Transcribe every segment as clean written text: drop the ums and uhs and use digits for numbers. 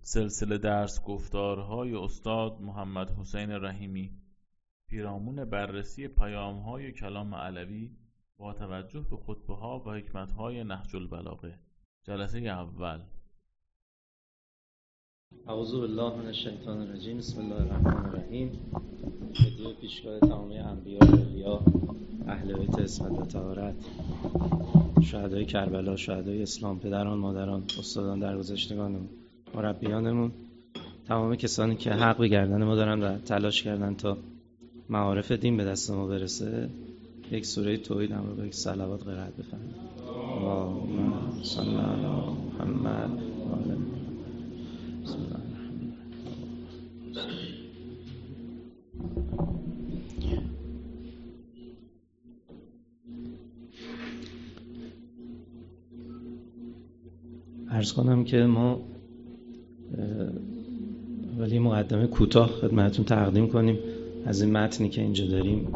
سلسله درس گفتارهای استاد محمد حسین رحیمی پیرامون بررسی پیام‌های کلام علوی با توجه به خطبه‌ها و حکمت‌های نهج البلاغه. جلسه اول. اعوذ بالله من الشیطان الرجیم. بسم الله الرحمن الرحیم. بدوی پیشگاه تمام انبیا و اولیا، اهل بیت عصمت و طهارت، شهدای کربلا، شهدای اسلام، پدران، مادران، استادان، درگذشتگانمون، مربیانمون، تمام کسانی که حق به گردن ما دارن و تلاش کردن تا معارف دین به دست ما برسه، یک سوره توحید هم رو یک صلوات قرائت بفرمایید. اللهم صل علی محمد و آل محمد. بسم الله الرحمن الرحیم. عرض کنم که ما ولی مقدمه کوتاه خدمتتون تقدیم کنیم از این متنی که اینجا داریم.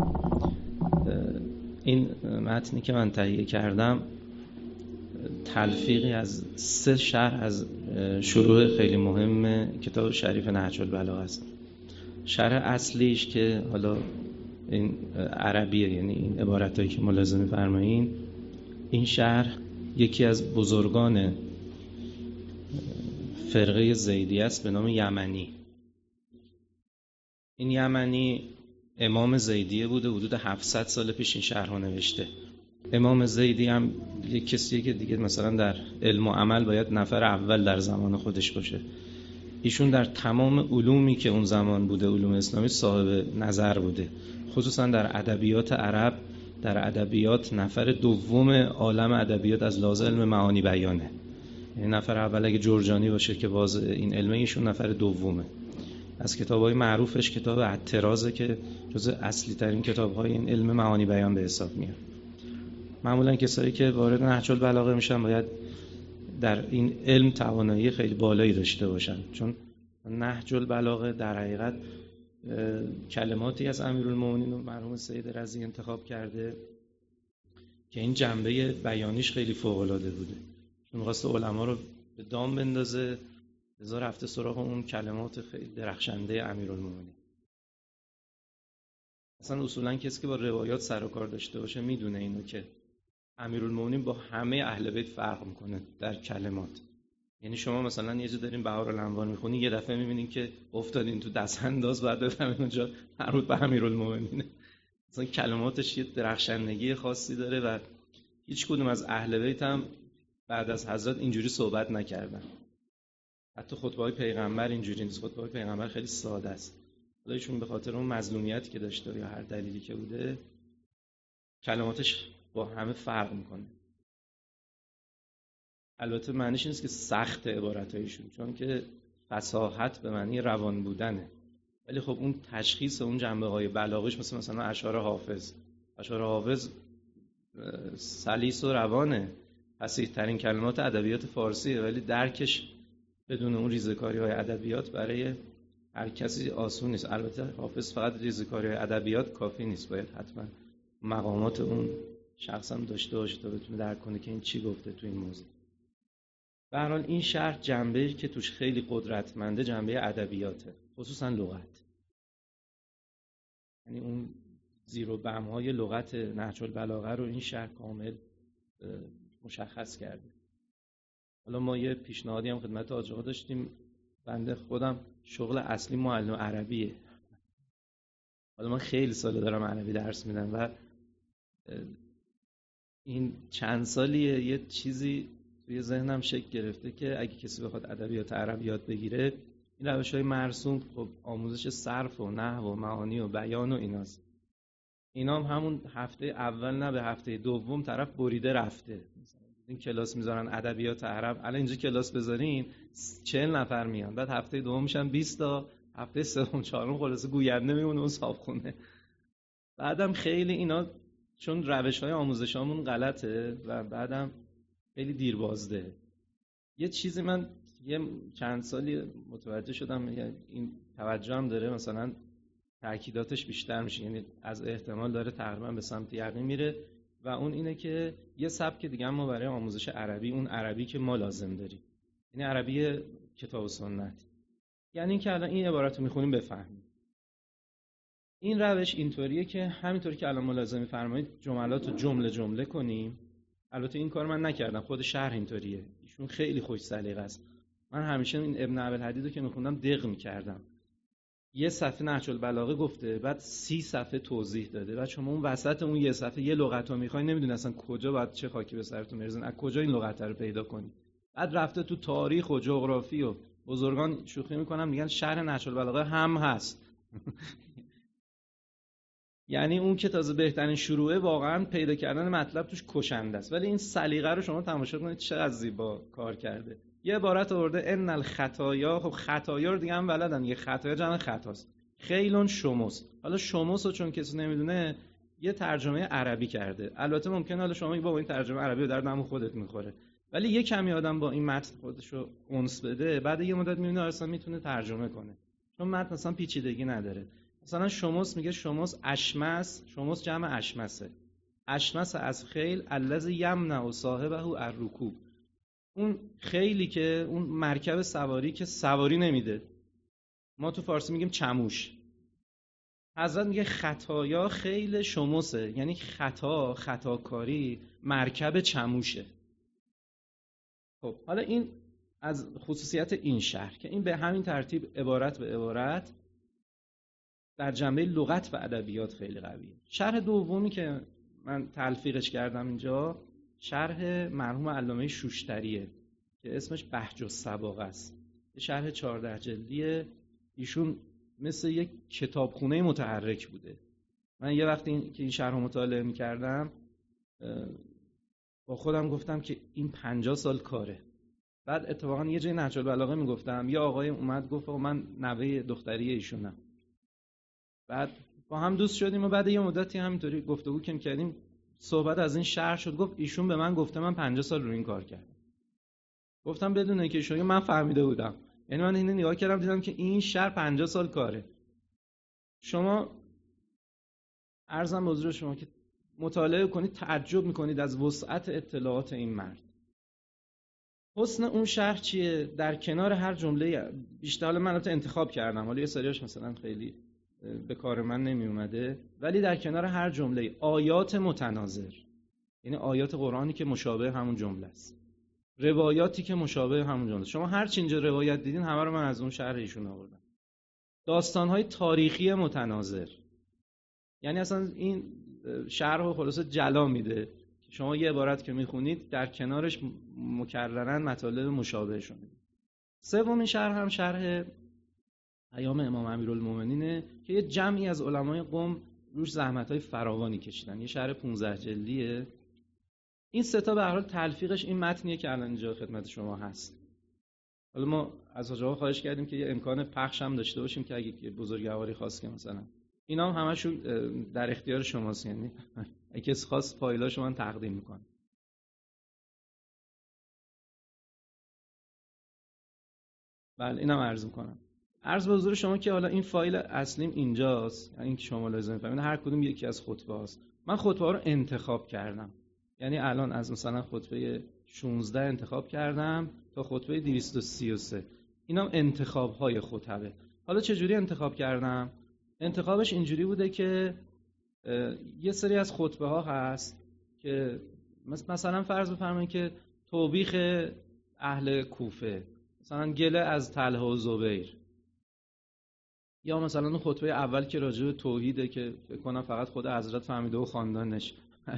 این متنی که من تهیه کردم تلفیقی از 3 شرح از شروح خیلی مهم کتاب شریف نهج البلاغه است. شرح اصلیش که حالا این عربیه، یعنی این عبارتایی که ملاحظه می‌فرمایید، این شرح یکی از بزرگان فرقه زیدی است به نام یمنی. این یمنی امام زیدیه بوده، حدود 700 سال پیش این شرح رو نوشته. امام زیدی هم یک کسیه که دیگه مثلا در علم و عمل باید نفر اول در زمان خودش باشه. ایشون در تمام علومی که اون زمان بوده، علوم اسلامی، صاحب نظر بوده. خصوصا در ادبیات عرب، در ادبیات نفر دوم عالم ادبیات از لحاظ علم معانی بیانه. یعنی نفر اول اگه جرجانی باشه که باز این علمه، ایشون نفر دومه. از کتاب‌های معروفش کتاب الطرازه که جزء اصلی ترین کتاب‌های این علم معانی بیان به حساب میاد. معمولا کسایی که وارد نهج البلاغه میشن باید در این علم توانایی خیلی بالایی داشته باشن، چون نهج البلاغه در حقیقت کلماتی از امیرالمومنین و مرحوم سید رضی انتخاب کرده که این جنبه بیانیش خیلی فوق‌العاده بوده. چون می‌خواسته علما رو به دام بندازه، لذا رفته سراغ اون کلمات خیلی درخشنده امیرالمومنین. اصلا اصولا کسی که با روایات سر و کار داشته باشه میدونه اینو که امیرالمومنین با همه اهل بیت فرق میکنه در کلمات. یعنی شما مثلا یه جا دارین بهارالانوار میخونین، یه دفعه میبینین که افتادین تو دست انداز، بعد بفهمین اونجا مربوط به امیرالمومنینه. مثلا کلماتش یه درخشندگی خاصی داره و هیچ کدوم از اهل بیت هم بعد از حضرت اینجوری صحبت نکردن. حتی خطبه‌های پیغمبر اینجوری نیست. خطبه‌های پیغمبر خیلی ساده است. خدایشون به خاطر اون مظلومیتی که داشته یا هر دلیلی که بوده، کلماتش با همه فرق میکنه. البته معنیش نیست که سخت عبارتایشون، چون که فصاحت به معنی روان بودنه. ولی خب اون تشخیص اون جنبه‌های بلاغیش مثلا اشعار حافظ سلیس و روانه، فصیح‌ترین کلمات ادبیات فارسیه، ولی درکش بدون اون ریزه‌کاری‌های ادبیات برای هر کسی آسون نیست. البته حافظ فقط ریزه‌کاری‌های ادبیات کافی نیست، باید حتما مقامات اون شخص هم داشته باشه تا بتونه درک کنه که این چی گفته تو این موضوع. به هر حال این شرح جنبه‌ای که توش خیلی قدرتمنده جنبه ادبیاته، خصوصا لغت. یعنی اون زیر و بم‌های لغت نهج البلاغه رو این شرح کامل مشخص کرده. حالا ما یه پیشنهادی هم خدمت حاج آقا داشتیم. بنده خودم شغل اصلی معلم عربیه. حالا من خیلی سال دارم عربی درس میدم و این چند سالیه یه چیزی توی ذهنم شکل گرفته که اگه کسی بخواد ادبیات عربی یاد بگیره، این روش‌های مرسوم، خب آموزش صرف و نحو و معانی و بیان و ایناست. اینا هم همون هفته اول نه به هفته دوم طرف بریده رفته. این کلاس میذارن ادبیات عرب، الان اینجا کلاس بذارین 40 نفر میان، بعد هفته دوم میشن 20 تا، هفته سوم چهارم خلاصه گوینده میمونه و صاحبخونه. بعدم خیلی اینا چون روش‌های آموزشامون غلطه و بعدم خیلی دیر بازده. یه چیزی من یه چند سالی متوجه شدم، این توجه هم داره، مثلا تأکیداتش بیشتر میشه، یعنی از احتمال داره تقریبا به سمت یقین میره، و اون اینه که یه سبک دیگه ما برای آموزش عربی، اون عربی که ما لازم داریم، یعنی عربی کتاب و سنت. یعنی اینکه الان این عبارت رو میخونیم بفهمیم. این روش اینطوریه که همینطوری که الان ملاحظه می‌فرمایید جملات رو جمله جمله کنیم. البته این کار من نکردم، خود شرح اینطوریه. ایشون خیلی خوش سلیقه است. من همیشه این ابن ابوالحدید رو که میخوندم دق میکردم. یه صفحه نهج البلاغه گفته، بعد 30 صفحه توضیح داده، بعد شما اون وسط اون یه صفحه یه لغت رو میخواین، نمیدونی اصلا کجا باید چه خاکی به سرتون بریزن، از کجا این لغت رو پیدا کنی. بعد رفته تو تاریخ و جغرافی و بزرگان شوخی میکنن میگن شرح نهج البلاغه هم هست. یعنی اون که تازه بهترین شروعه، واقعا پیدا کردن مطلب توش کشنده است. ولی این سلیقه رو شما تماشا کنید چقدر زیبا کار کرده. یه عبارت آورده ان الخطایا. خب خطایا رو دیگه هم بلدن، یه خطایا جمع خطاست. خیلون شمس. حالا شمس رو چون کسی نمیدونه یه ترجمه عربی کرده. البته ممکنه حالا شما با این ترجمه عربی رو در دم خودت میخوره، ولی یه کمی آدم با این متن خودشو انس بده، بعد یه مدت میبینه اصلا میتونه ترجمه کنه، چون متن اصلا پیچیدگی نداره. مثلا شمس میگه شمس اشمس، شمس جمع اشمسه. اشمس از خیل الذی یمنع صاحبه الرکوب. اون خیلی که اون مرکب سواری که سواری نمیده، ما تو فارسی میگیم چموش. حضرت میگه خطایا خیل شمسه، یعنی خطاکاری مرکب چموشه. خب حالا این از خصوصیت این شرح که این به همین ترتیب عبارت به عبارت در جنبه لغت و ادبیات خیلی قویه. شرح دومی که من تلفیقش کردم اینجا شرح مرحوم علامه شوشتریه که اسمش بهج الصباغه است. شرح 14 جلدیه. ایشون مثل یک کتابخونه متحرک بوده. من یه وقتی که این شرح رو مطالعه می‌کردم با خودم گفتم که این 50 سال کاره. بعد اتفاقا یه جای نهج البلاغه میگفتم، یه آقای اومد گفت من نوه دختری ایشونم. بعد با هم دوست شدیم و بعد یه مدتی همینطوری گفتگو کردیم، صحبت از این شرح شد. گفت ایشون به من گفته من 50 سال رو این کار کردم. گفتم بدون اینکه ایشون، من فهمیده بودم. یعنی من اینو نگاه کردم دیدم که این شرح 50 سال کاره. شما عرضم به حضور شما که مطالعه کنید تعجب میکنید از وسعت اطلاعات این مرد. حسن اون شرح چیه؟ در کنار هر جمله بیشتر من البته انتخاب کردم، حالا یه سریاش مثلا خیلی به کار من نمی اومده، ولی در کنار هر جمله آیات متناظر، یعنی آیات قرآنی که مشابه همون جمله است، روایاتی که مشابه همون جمله. شما هر چی اینجا روایت دیدین همه رو من از اون شرح ایشون آوردم. داستان‌های تاریخی متناظر، یعنی اصلا این شرح رو خلاصه جلا میده. شما یه عبارت که میخونید در کنارش مکررن مطالب مشابه شده. سومین شرح هم شرح پیام امام امیرالمومنینه که یه جمعی از علمای قم روش زحمت‌های فراوانی کشیدن. یه شرح 15 جلدیه. این سه تا به هر حال تلفیقش این متنیه که الان اینجا خدمت شما هست. حالا ما از حاج آقا خواهش کردیم که یه امکان پخش هم داشته باشیم که اگه بزرگواری خواست که مثلا اینا هم همشون در اختیار شماست، یعنی اگه کسی خواست فایلاشو من تقدیم میکنم. بله اینم عرض میکنم. عرض به حضور شما که حالا این فایل اصلیم اینجاست، یعنی این که شما لازم بفهمید هر کدوم یکی از خطبه هاست. من خطبه ها رو انتخاب کردم، یعنی الان از مثلا خطبه 16 انتخاب کردم تا خطبه 233. اینا انتخاب های خطبه. حالا چجوری انتخاب کردم؟ انتخابش اینجوری بوده که یه سری از خطبه ها هست که مثلا فرض بفرمایید که توبیخ اهل کوفه، مثلا گله از طلحه و زبیر، یا مثلا اون خطبه اول که راجع به توحیده که فکر کنم فقط خود حضرت فهمیده و خاندانش.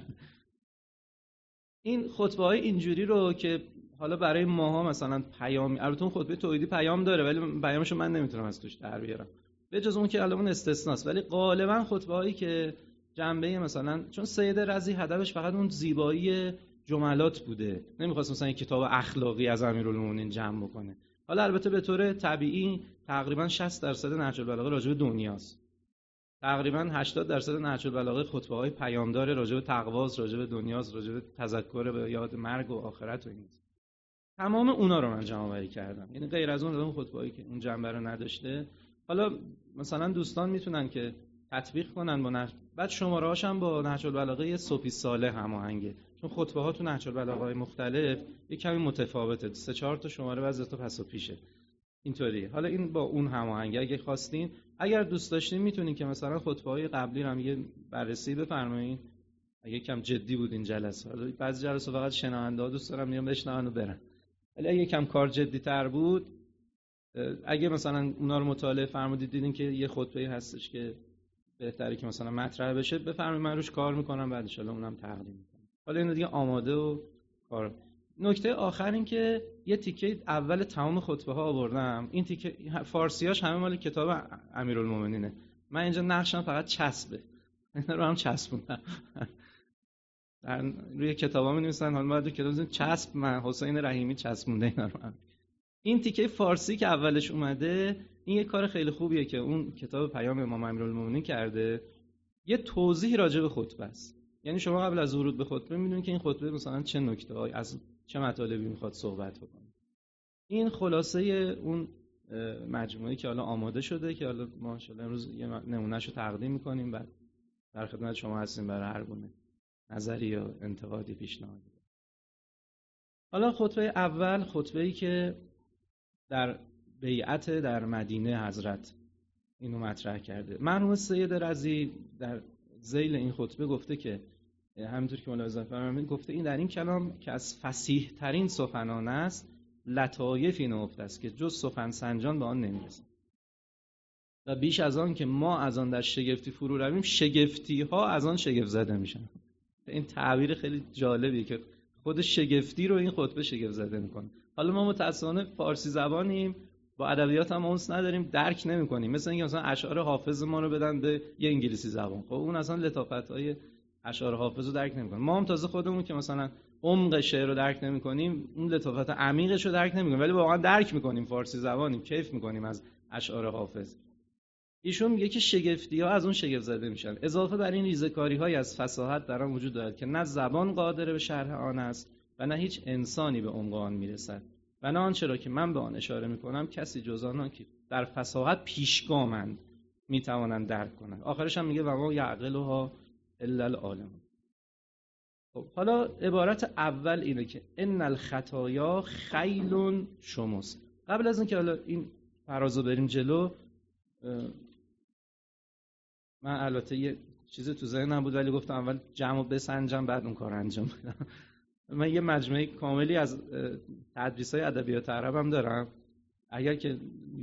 این خطبه های اینجوری رو که حالا برای ماها مثلا پیام، البته اون خطبه توحیدی پیام داره ولی پیامشو من نمیتونم از توش در بیارم، به جز اون که الان استثناست، ولی غالبا خطبه هایی که جنبه مثلا، چون سید رضی هدفش فقط اون زیبایی جملات بوده، نمیخواست مثلا یک کتاب اخلاقی از امیرالمومنین جمع بکنه. حالا البته به طور طبیعی تقریبا 60% نهج البلاغه راجع به دنیاست، تقریبا 80% نهج البلاغه خطبه‌های پیامدار راجع به تقواست، راجع به دنیاست، راجع به تذکر به یاد مرگ و آخرت و این. تمام اونا رو من جمع‌آوری کردم، یعنی غیر از اون خطبه‌ای که اون جنبه رو نداشته. حالا مثلا دوستان میتونن که تطبیق کنن با نهج، بعد شماره‌هاش هم با نهج البلاغه صوفی صالح هماهنگه، چون خطبه‌ها تو نهج البلاغه‌های مختلف یک کمی متفاوته، 3-4 تا شماره بعضی تا پس و پیشه. اینطوری. حالا این با اون هماهنگی اگه خواستین، اگر دوست داشتین میتونین که مثلا خطبه‌های قبلی رو هم یه بررسی بفرمایید. اگه کم جدی بود این جلسه، حالا بعضی جلسه فقط شنونده ها دوست دارم میام بشنون و برن، ولی اگه کم کار جدی تر بود، اگه مثلا اونا رو مطالعه فرمودید دیدین که یه خطبه‌ای هستش که بهتره که مثلا مطرح بشه، بفرمایید من روش کار میکنم، بعد ان شاءالله اونم تقدیم میکنم. حالا اینو دیگه آماده و کار. نکته آخر این که یه تیکه اول تمام خطبه ها آوردم، این تیکه فارسیاش همه مال کتاب امیرالمومنینه، من اینجا نقشم فقط چسبه، اینا رو هم چسبوندم. روی کتابا می‌نویسن، حالا بعد کتاب چسب من حسین رحیمی چسبونده اینا رو هم. این تیکه فارسی که اولش اومده، این یه کار خیلی خوبیه که اون کتاب پیام امام امیرالمومنین کرده، یه توضیح راجع به خطبه است. یعنی شما قبل از ورود به خطبه میدونید که این خطبه مثلا چه نکته‌ای از چه مطالبی میخواد صحبت بکنه. این خلاصه اون مجموعه‌ای که حالا آماده شده که حالا ما ان شاءالله امروز یه نمونهشو تقدیم می‌کنیم، بعد در خدمت شما هستیم برای هر گونه نظری یا انتقادی پیشنهادی. حالا خطبه اول، خطبه‌ای که در بیعت در مدینه حضرت اینو مطرح کرده. مرحوم سید رضی در ذیل این خطبه گفته که همینطور که ملاحظه فرمودید، گفته این در این کلام که از فصیح ترین سخنان است، لطایفی نهفته است که جز سخن سنجان به آن نمی‌رسد و بیش از آن که ما از آن در شگفتی فرو رویم، شگفتی ها از آن شگفت زده میشن. این تعبیر خیلی جالبیه که خود شگفتی رو این خطبه شگفت زده میکنه. حالا ما متأسفانه فارسی زبانیم، با ادبیات هم اونس نداریم، درک نمیکنیم. مثلا اینکه مثلا اشعار حافظ ما رو بدن به یه انگلیسی زبان، خب اون اصلا لطافت‌های اشعار حافظ رو درک نمیکنیم. ما هم تازه خودمون که مثلا عمق شعر رو درک نمیکنیم، اون لطافت عمیقش رو درک نمیکنیم، ولی واقعا درک میکنیم، فارسی زبانیم، کیف میکنیم از اشعار حافظ. ایشون میگه که شگفتی ها از اون شگفت زده میشن. اضافه بر این ریزه‌کاری های از فصاحت در آن وجود دارد که نه زبان قادر به شرح آن است و نه هیچ انسانی به عمق آن میرسد و نه آنچه را که من به آن اشاره میکنم کسی جز آنها که در فصاحت پیشگامند میتوانند درک کنند. آخرش هم میگه و ما یعقلها الا العالمون. خب حالا عبارت اول اینه که ان الخطایا خیل شمس. قبل از اینکه حالا این فرازو بریم جلو، من البته یه چیزی تو ذهنم بود ولی گفتم اول جمعو بسنجم بعد اون کار انجام بدم. من یه مجموعه کاملی از تدریس‌های ادبیات عربم دارم، اگر که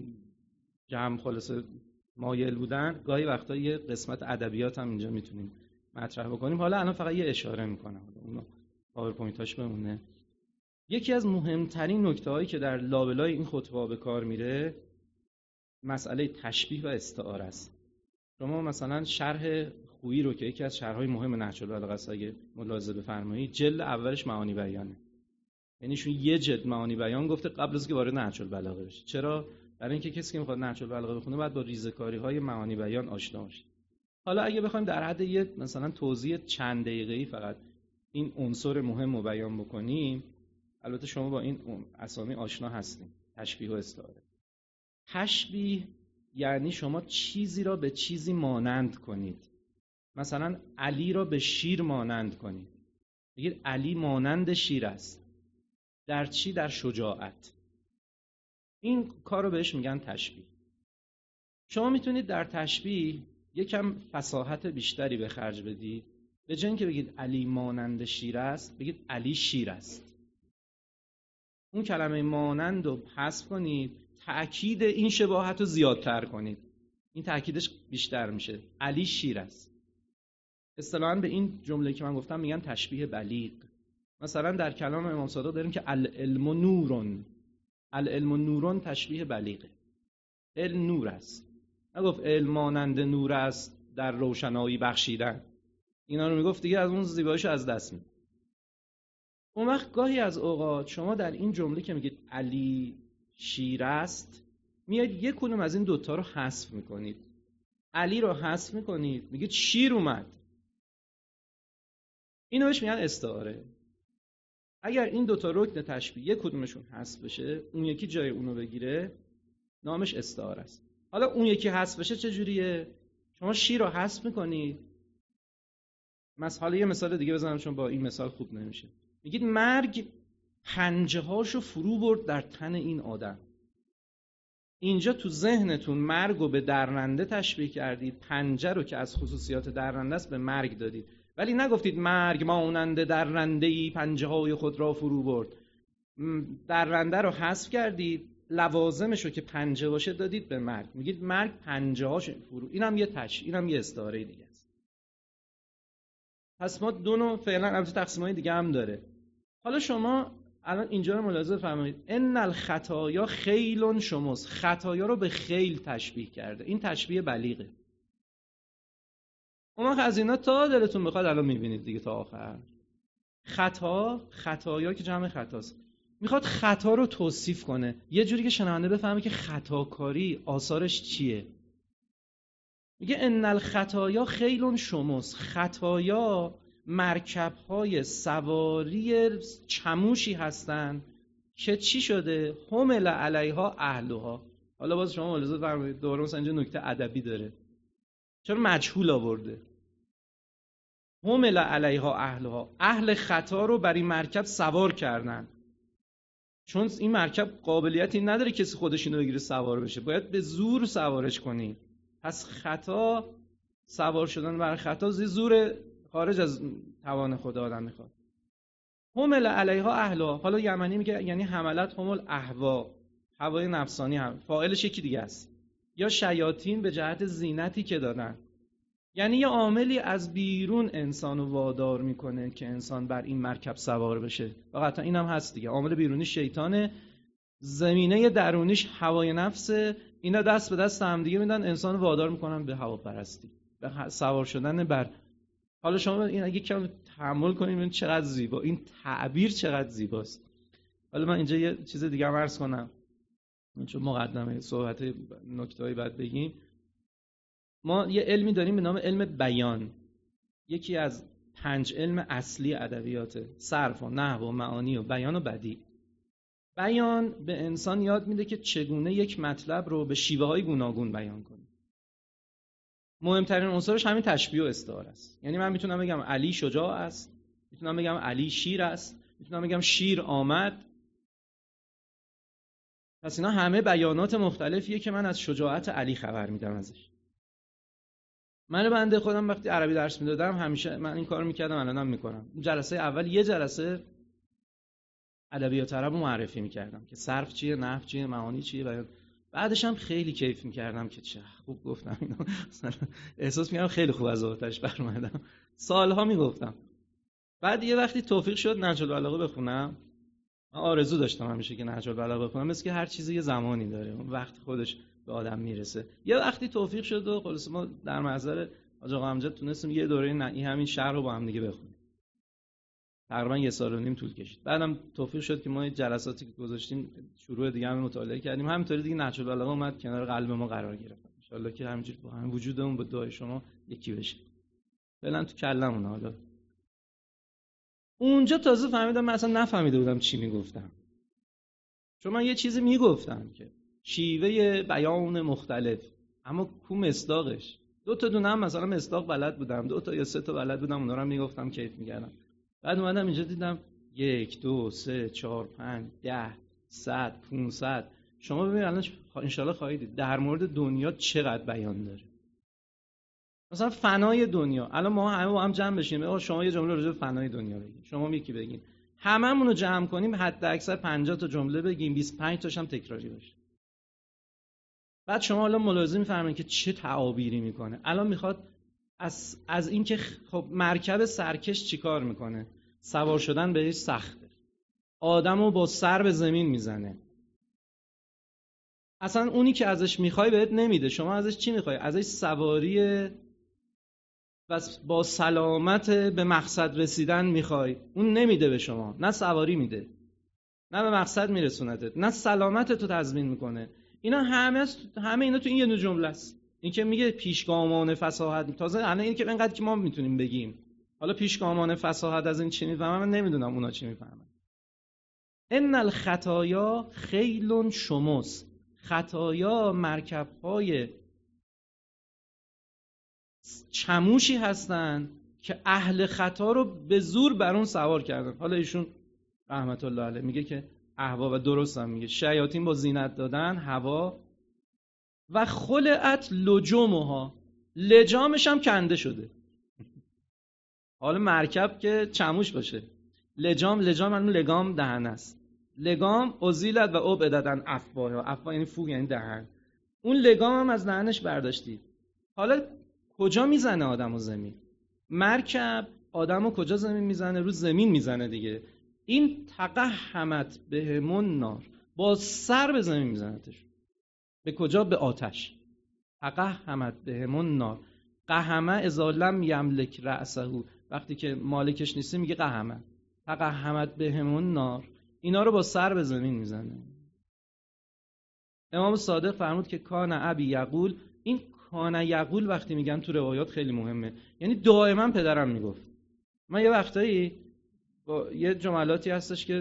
جمع خلاصه مایل بودن گاهی وقتا یه قسمت ادبیات هم اینجا میتونیم مطرح بکنیم. حالا الان فقط یه اشاره میکنم، اون پاورپوینتاش بمونه. یکی از مهمترین نکته‌هایی که در لابلای این خطبه به کار میره مسئله تشبیه و استعاره است. شما مثلا شرح خویی رو که یکی از شرح‌های مهم نهج البلاغه است، اگه ملاحظه بفرمایید، جلد اولش معانی بیانه. یعنی شون یه جلد معانی بیان گفته قبل از که وارد نهج البلاغه بشه. چرا؟ برای اینکه کسی که میخواد نهج البلاغه بخونه باید با ریزه‌کاری‌های معانی بیان آشنا باشه. حالا اگه بخوایم در حد یه مثلا توضیح چند دقیقه‌ای فقط این عنصر مهم رو بیان بکنیم، البته شما با این اسامی آشنا هستین، تشبیه و استعاره. تشبیه یعنی شما چیزی را به چیزی مانند کنید. مثلا علی را به شیر مانند کنید. بگید علی مانند شیر است. در چی؟ در شجاعت. این کار رو بهش میگن تشبیه. شما میتونید در تشبیه یکم فصاحت بیشتری به خرج بدید. به جای اینکه بگید علی مانند شیر است، بگید علی شیر است. اون کلمه مانند رو حذف کنید، تأکید این شباهت رو زیادتر کنید. این تأکیدش بیشتر میشه. علی شیر است. اصطلاحاً به این جمله که من گفتم میگن تشبیه بلیغ. مثلا در کلام امام صادق داریم که العلم نورون. العلم نورون تشبیه بلیغه. علم نور است. نگفت علم مانند نور است در روشنایی بخشیدن. اینا رو میگفت دیگه از اون زیباییش از دست میده. اون وقت گاهی از اوقات شما در این جمله که میگید علی شیر است، میاد یک کدوم از این دوتا رو حذف میکنید. علی رو حذف میکنید، میگید شیر اومد. اینو بهش میگن استعاره. اگر این دوتا رکن تشبیه یک کدومشون حذف بشه، اون یکی جای اونو بگیره، نامش استعاره است. حالا اون یکی حذف بشه چه جوریه؟ شما شیر رو حذف میکنید. حالا یه مثال دیگه بزنم چون با این مثال خوب نمیشه. میگید مرگ پنجه هاشو فرو برد در تن این آدم. اینجا تو ذهنتون مرگ رو به درنده تشبیه کردید، پنجه رو که از خصوصیات درنده است به مرگ دادید، ولی نگفتید مرگ مانند درنده‌ای پنجه های خود را فرو برد. درنده رو حذف کردید، لوازمش رو که پنجه باشه دادید به مرگ. میگید مرگ پنجه هاش فرو. اینم یه استعاره دیگه است. پس ما دو نوع فعلا، البته تقسیم‌های دیگه هم داره. حالا شما الان اینجا رو ملاحظه فرمایید، ان الخطایا خیل شمس. خطایا رو به خیل تشبیه کرده. این تشبیه بلیغه. اون وقت از اینا تا دلتون بخواد الان میبینید دیگه تا آخر. خطایا که جمع خطاست، میخواد خطا رو توصیف کنه یه جوری که شنونده بفهمه که خطاکاری آثارش چیه. میگه ان الخطایا خیل شمس. خطایا مرکب‌های سواری چموشی هستن که چی شده؟ حمل علیها اهلها. حالا باز شما ملاحظه فرمایید دوباره مثلا اینجا نکته ادبی داره. چرا مجهول آورده؟ حمل علیها اهلها. اهل خطا رو بر این مرکب سوار کردن، چون این مرکب قابلیتی نداره کسی خودش اینو بگیره سوار بشه، باید به زور سوارش کنی. پس خطا، سوار شدن بر خطا زور خارج از توان خود آدم میخواد. حمل علیها اهلها. حالا یمنی میگه یعنی حملت همل اهوا، هوای نفسانی. هم فاعلش یکی دیگه است. یا شیاطین به جهت زینتی که دادن، یعنی یه عاملی از بیرون انسانو وادار میکنه که انسان بر این مرکب سوار بشه. فقط این هم هست دیگه. عامل بیرونی شیطانه، زمینه درونیش هوای نفسه. اینا دست به دست هم دیگه میدن، انسانو وادار میکنن به هواپرستی، به سوار شدن بر. حالا شما این اگه کم تحمل کنید ببینید چقدر زیبا، این تعبیر چقدر زیباست. حالا من اینجا یه چیز دیگه هم عرض کنم، چون مقدمه صحبت نکته‌ای بعد بگیم. ما یه علمی داریم به نام علم بیان، یکی از 5 علم اصلی ادبیاته: صرف و نحو و معانی و بیان و بدیع. بیان به انسان یاد میده که چگونه یک مطلب رو به شیوه‌های گوناگون بیان کنه. مهمترین عنصرش همین تشبیه و استعاره است. یعنی من میتونم بگم علی شجاع است، میتونم بگم علی شیر است، میتونم بگم شیر آمد. پس اینا همه بیانات مختلفیه که من از شجاعت علی خبر میدم ازش. من بنده خودم وقتی عربی درس میدادم همیشه من این کارو میکردم، الانم میکنم. جلسه اول یه جلسه ادبیات عرب رو معرفی میکردم که صرف چیه، نحو چیه، معانی چیه، بیان. بعدش هم خیلی کیف میکردم که چه خوب گفتم اینو. احساس میکردم خیلی خوب از آتش برآمدم. سالها میگفتم. بعد یه وقتی توفیق شد نهج البلاغه بخونم. من آرزو داشتم همیشه که نهج البلاغه بخونم، مثل که هر چیزی یه زمانی داره، وقت خودش به آدم میرسه. یه وقتی توفیق شد و خلاص ما در محضر حاج آقا امجد تونستیم یه دوره همین شهر رو با هم دیگه بخونیم. تقریبا 1.5 سال طول کشید. بعدم توفیق شد که ما جلساتی که گذاشتیم شروع دیگه هم مطالعه کردیم. همینطوری دیگه نهج البلاغه اومد کنار قلب ما قرار گرفت. ان شاءالله که همینجوری با هم وجودمون با دعای شما یکی بشه. فعلا تو کلمون. حالا اونجا تازه فهمیدم، من اصلا نفهمیده بودم چی میگفتم. چون من یه چیزی میگفتم که شیوه بیان مختلف، اما کو مصداقش. 2 تا دونه هم مثلا مصداق بلد بودم، 2 تا یا 3 تا بلد بودم، اونا رو هم میگفتم کیف می‌کردم. بعد اومدم اینجا دیدم 1 2 3 4 5 10 100 500. شما ببینید الان ان شاءالله خواهید دید در مورد دنیا چقدر بیان داره. مثلا فنای دنیا، الان ما همه با هم جمع بشیم، شما یه جمله راجع به فنای دنیا بگین، شما یکی بگین، هممون رو جمع کنیم حد اکثر 50 تا جمله بگیم، 25 تاش هم تکراری باشه. بعد شما الان ملاحظه می‌فرمایید که چه تعابیری میکنه. الان میخواد از این که خب مرکب سرکش چیکار میکنه؟ سوار شدن بهش سخته. آدمو با سر به زمین میزنه. اصلا اونی که ازش میخوای بهت نمیده. شما ازش چی میخوای؟ ازش سواری و با سلامت به مقصد رسیدن میخوای. اون نمیده به شما. نه سواری میده، نه به مقصد میرسونتت، نه سلامتت رو تضمین میکنه. اینا همه اینا تو این یه جمله است. این که میگه پیشگامان فصاحت، تازه الان این که اینقدر که ما میتونیم بگیم. حالا پیشگامان فصاحت از این چی میفهمن؟ من نمیدونم اونا چی میفهمن. ان الخطایا خیل شمس. خطایا مرکب‌های چموشی هستن که اهل خطا رو به زور بر اون سوار کردن. حالا ایشون رحمت الله علیه میگه که اهوا، و درست هم میگه، شیاطین با زینت دادن هوا و خلعت لجومها، لجامش هم کنده شده. حالا مرکب که چموش باشه، لجام من لگام دهن است. لگام ازیلت و ابعدت افواه، افواه یعنی فوق یعنی دهن. اون لگام هم از دهنش برداشتی. حالا کجا میزنه آدمو زمین؟ مرکب آدمو کجا زمین میزنه؟ رو زمین میزنه دیگه. این تقحمت بهمون نار، با سر به زمین میزنتش. به کجا؟ به آتش. تقحمت بهمون نار. قحمه اذا لم یملک رأسه، وقتی که مالکش نیستی میگه قحمه. تقحمت بهمون نار، اینا رو با سر به زمین میزنه. امام صادق فرمود که کان ابی یقول، این کان یقول وقتی میگن تو روایات خیلی مهمه، یعنی دائما پدرم میگفت. من یه وقتایی با یه جملاتی هستش که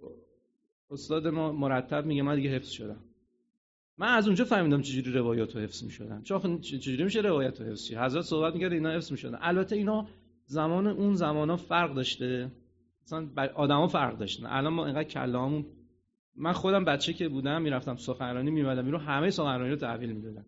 استاد ما مرتب میگه، من دیگه حفظ شدم. من از اونجا فهمیدم چجوری روایات رو حفظ میشدن. چجوری میشه روایات رو حفظ شد؟ حضرت صحبت میکرد اینا حفظ میشدن. البته اینا زمان اون زمانا فرق داشته، مثلا آدما فرق داشتن. الان ما اینقدر کلامون، من خودم بچه که بودم میرفتم سخنرانی میمدم، اینو همه سخنرانی رو تحویل میدادم.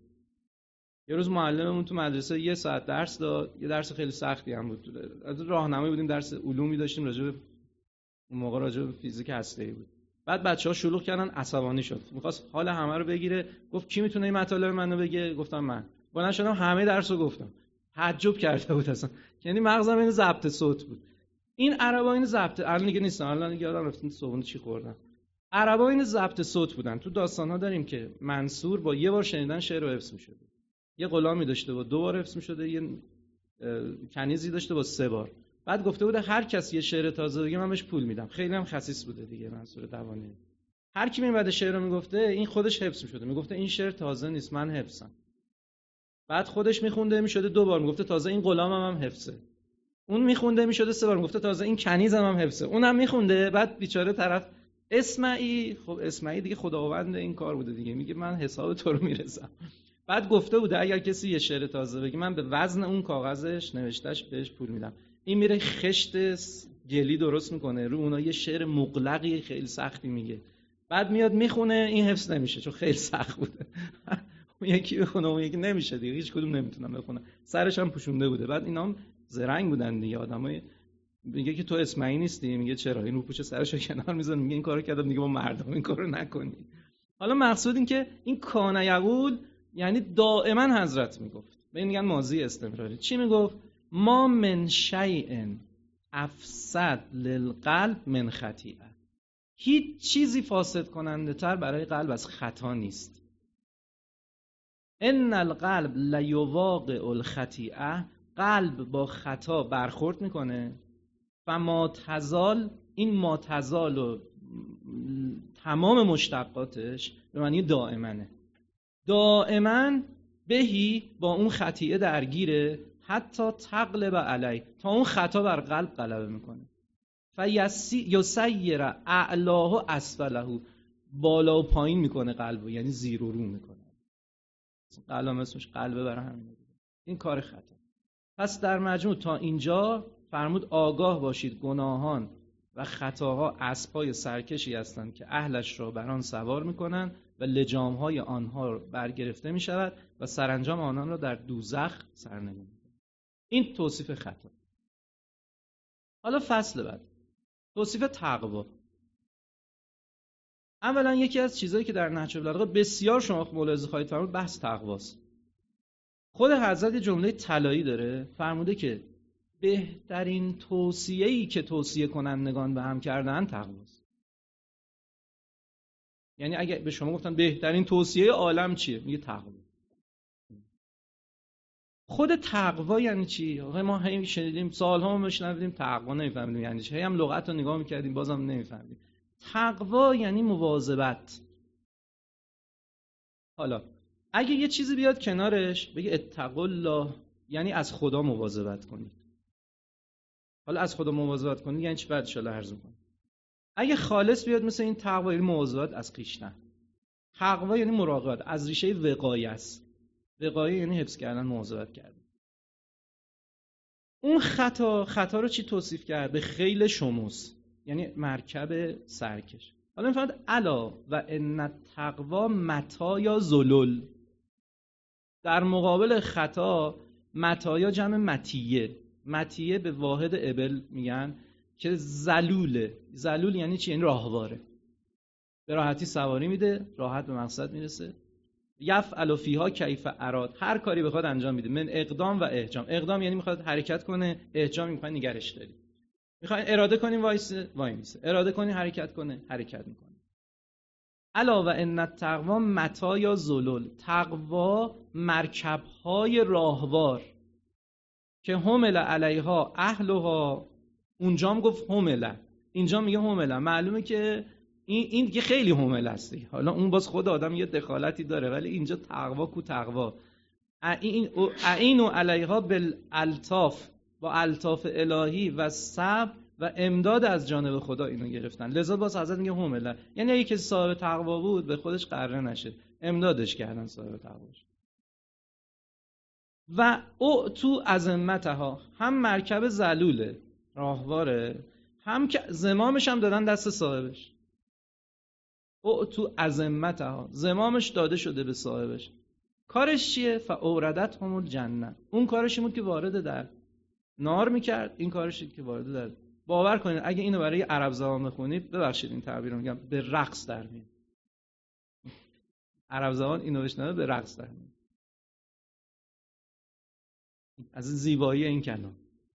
یه روز معلممون تو مدرسه 1 ساعت درس داد، یه درس خیلی سختی هم بود. از راهنمایی بودیم، درس علومی داشتیم، راجع به اون موقع راجع به فیزیک هسته‌ای بود. بعد بچه‌ها شلوغ کردن، عصبانی شد، می‌خواست حال همه رو بگیره. گفت کی میتونه این مطالب منو بگه؟ گفتم من. بلند شدم همه درسو گفتم. تعجب کرده بود اصلا، یعنی مغزم اینو ضبط صوت بود. این عربا این ضبط، الان دیگه نیستن، الان دیگه یادم رفت صبحونه چی خوردن. عربا این ضبط صوت بودن. تو داستان‌ها داریم که منصور با یه بار شنیدن شعر رو حفظ می‌شد. یه غلامی داشته با 2 بار حفظ می‌شده، یه کنیزی داشته با 3 بار. بعد گفته بوده هر کسی یه شعر تازه بگه من بهش پول میدم. خیلی هم خسیس بوده دیگه منصور دوانی. هر کی میومد شعر رو میگفته، این خودش حفظ می‌شده، میگفته این شعر تازه نیست، من حفظم. بعد خودش میخونده میشده 2 بار، میگفته تازه این غلامم هم حفظه. اون میخونده میشده 3 بار، میگفته تازه این کنیزم هم حفظه. اونم میخونده، بعد بیچاره طرف اسمعی، خب اسمعی دیگه خداوند این کار بوده دیگه، میگه من حساب تو رو میرسم. بعد گفته بوده اگر کسی یه شعر تازه بگه من به وزن اون کاغذش نوشتهش بهش پول میدم. این میره خشت گلی درست میکنه، رو اونا یه شعر مغلقی خیلی سختی میگه، بعد میاد میخونه، این حفظ نمیشه چون خیلی سخت بوده. اون یکی بخونه، اون یکی نمیشه دیگه، هیچ کدوم نمیتونن بخونه، سرش هم پوشونده بوده. بعد اینا هم زرنگ بودن دیگه، آدمای میگه که تو اسمعی نیستی، میگه چرا؟ این رو پوچه سرشو کنار میذاره، میگه این کارو کردم دیگه با مردم این کارو نکنی. حالا مقصود این که این کان یقول یعنی دائما حضرت میگفت، به میگن ماضی استمراری. چی میگفت؟ ما من شیء افسد للقلب من خطیئه، هیچ چیزی فاسد کننده تر برای قلب از خطا نیست. ان القلب لیواقع الخطیئه، قلب با خطا برخورد میکنه. و ما تزال، این ما تزال و تمام مشتقاتش به معنی دائمنه، دائما بهی با اون خطیئه درگیره، حتی تغلب علی، تا اون خطا بر قلب غلبه میکنه. یسیر اعلاه و اسفله، بالا و پایین میکنه قلبو، یعنی زیر و رو میکنه. قلب اسمش قلبه، برای همین این کار خطا. پس در مجموع تا اینجا فرمود آگاه باشید گناهان و خطاها اسبای سرکشی هستند که اهلش را بر آن سوار میکنند و لجامهای آنها برگرفته میشود و سرانجام آنان را در دوزخ سرنگون میکنند. این توصیف خطا. حالا فصل بعد، توصیف تقوا. اولا یکی از چیزایی که در نهج البلاغه بسیار شما ملاحظه خواهید فرمود بحث تقواست. خود حضرت جمله طلایی داره، فرموده که بهترین توصیه‌ای که توصیه کنندگان به هم کردن تقواست. یعنی اگه به شما گفتن بهترین توصیه عالم چیه، میگه تقوا. خود تقوا یعنی چی؟ ما هم شنیدیم، سال‌ها ما شنیدیم تقوا، نمی‌فهمیدیم یعنی چی. هم لغت رو نگاه می‌کردیم بازم نمی‌فهمیدیم. تقوا یعنی مواظبت. حالا اگه یه چیزی بیاد کنارش بگه اتقوا الله، یعنی از خدا مواظبت کنید. حالا از خدا مواظبت کنید یعنی چی؟ بعد ان شاءالله عرض می‌کنم. اگه خالص بیاد مثل این تقوا، یعنی مواظبت از خویشتن. تقوا یعنی مراقبت، از ریشه وقایه است. وقایه یعنی حفظ کردن، مواظبت کردن. اون خطا رو چی توصیف کرد؟ به خیل شموس، یعنی مرکب سرکش. حالا میفهمید الا و ان التقوا متاع یا ذلل، در مقابل خطا متایا جمع متیه به واحد ابل میگن که ذلوله. ذلول یعنی چی؟ یعنی راهواره، به راحتی سواری میده، راحت به مقصد میرسه. یفعل فیها کیف اراد، هر کاری بخواد انجام میده. من اقدام و احجام. اقدام یعنی میخواد حرکت کنه، احجام میخواد نگرش داری. میخواد اراده کنین وای میسه، اراده کنین حرکت کنه، حرکت میکنه. علاوه ان التقوا متایا ذلول، تقوا مرکب‌های راهوار که حمل علیها اهلها. اونجام گفت حمله، اینجا میگه حمله. معلومه که این دیگه خیلی حمله است. حالا اون باز خود آدم یه دخالتی داره، ولی اینجا تقوا کو تقوا. اعینوا علیها بالالطاف، با الطاف الهی و صبر و امداد از جانب خدا اینو گرفتن. لذا باز حضرت میگه حمله، یعنی اگه کسی صاحب تقوا بود به خودش قره نشه، امدادش کردن صاحب تقواش. و اعطوا عظمتها، هم مرکب ذلوله راهواره، هم که زمامش هم دادن دست صاحبش. اعطوا عظمتها، زمامش داده شده به صاحبش. کارش چیه؟ فاوردتهم الجنه، اون کارش این بود که وارد در نار میکرد، این کارش بود که وارد در. باور کنید اگه اینو برای عرب زبان بخونید، ببخشید این تعبیر رو میگم، به رقص در میاد. عرب زبان اینو بشنوه به رقص در میاد از زیبایی این کلام.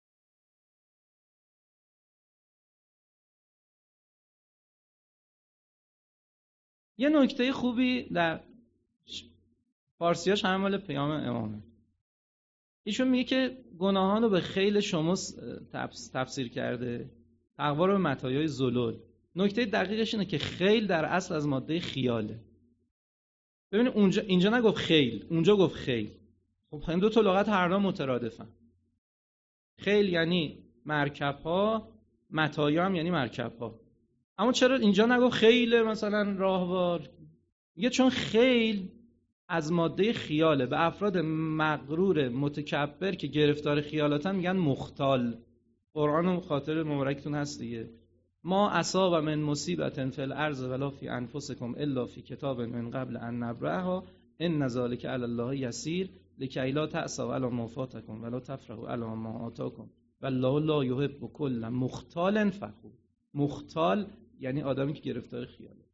یه نکته خوبی در فارسیاش همه مال پیام امامه. ایشون میگه که گناهان رو به خیل شما تفسیر کرده، تقوا رو به متایای ذلول. نکته دقیقش اینه که خیل در اصل از ماده خیاله. ببینید اینجا نگفت خیل، اونجا گفت خیل. خب این دو تا لغت هر دو مترادفن. خیل یعنی مرکب‌ها، متایا هم یعنی مرکب‌ها. اما چرا اینجا نگفت خیل مثلا راهوار؟ میگه چون خیل از ماده خیاله. به افراد مغرور متکبر که گرفتار خیالاتن میگن مختال. قرآن خاطر مبارکتون هست دیگه. ما اصاب من مصیبت فی الارض ولا فی انفسکم الا فی کتاب من قبل ان نبرأها ان ذلک علی الله یسیر لکی لا تأسوا علی ما فاتکم ولا تفرحوا علی ما آتاکم والله لا یحب کل مختال فخور. مختال یعنی آدمی که گرفتار خیاله.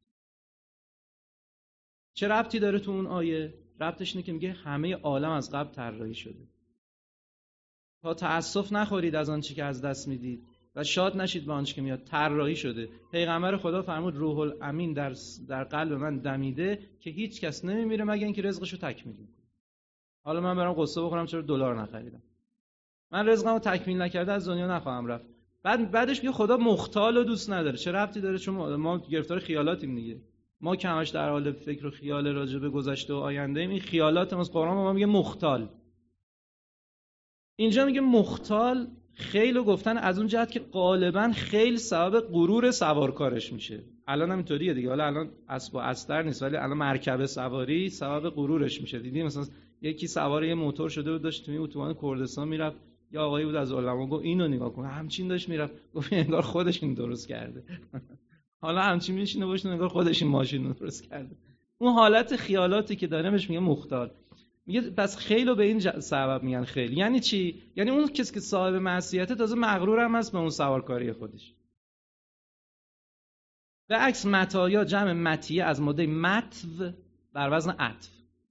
چه ربطی داره تو اون آیه؟ ربطش اینه که میگه همه عالم از قبل طراحی شده تا تأسف نخورید از آنچه که از دست میدید و شاد نشید به آنچه که میاد. طراحی شده. پیغمبر خدا فرمود روح الامین در قلب من دمیده که هیچ کس نمیمیره مگر اینکه رزقشو تکمیل کنه. حالا من برام قصه بخورم چرا دلار نخریدم، من رزقمو تکمیل نکرده از دنیا نخواهم رفت. بعدش میگه خدا مختال رو دوست نداره. چه ربطی داره؟ چون ما گرفتار خیالاتیم دیگه. ما که همش در حال فکر و خیال راجع به گذشته و آینده ایم. این خیالات ما قرآن ما میگه مختال. اینجا میگه مختال. خیل رو گفتن از اون جهت که غالبا خیل سبب غرور سوارکارش میشه. الان هم اینطوریه دیگه. حالا الان اسب و استر نیست، ولی الان مرکب سواری سبب غرورش میشه. دیدی مثلا یکی سوار یه موتور شده بود، داشت توی اتوبان کردستان میرفت، یا آقایی بود از علما گفت اینو نگاه کن، همچین داشت میرفت، گفت انگار خودش این درست کرده. حالا همچین میشینه باشه انگار خودش این ماشین رو درست کرده. اون حالت خیالاتی که داره بهش میگه مختال. میگه پس خیلو به این سبب میگن خیل. یعنی چی؟ یعنی اون کسی که صاحب معصیته تازه مغرور هم هست به اون سوارکاری خودش. به عکس متایا جمع متیه از ماده متو بر وزن عطف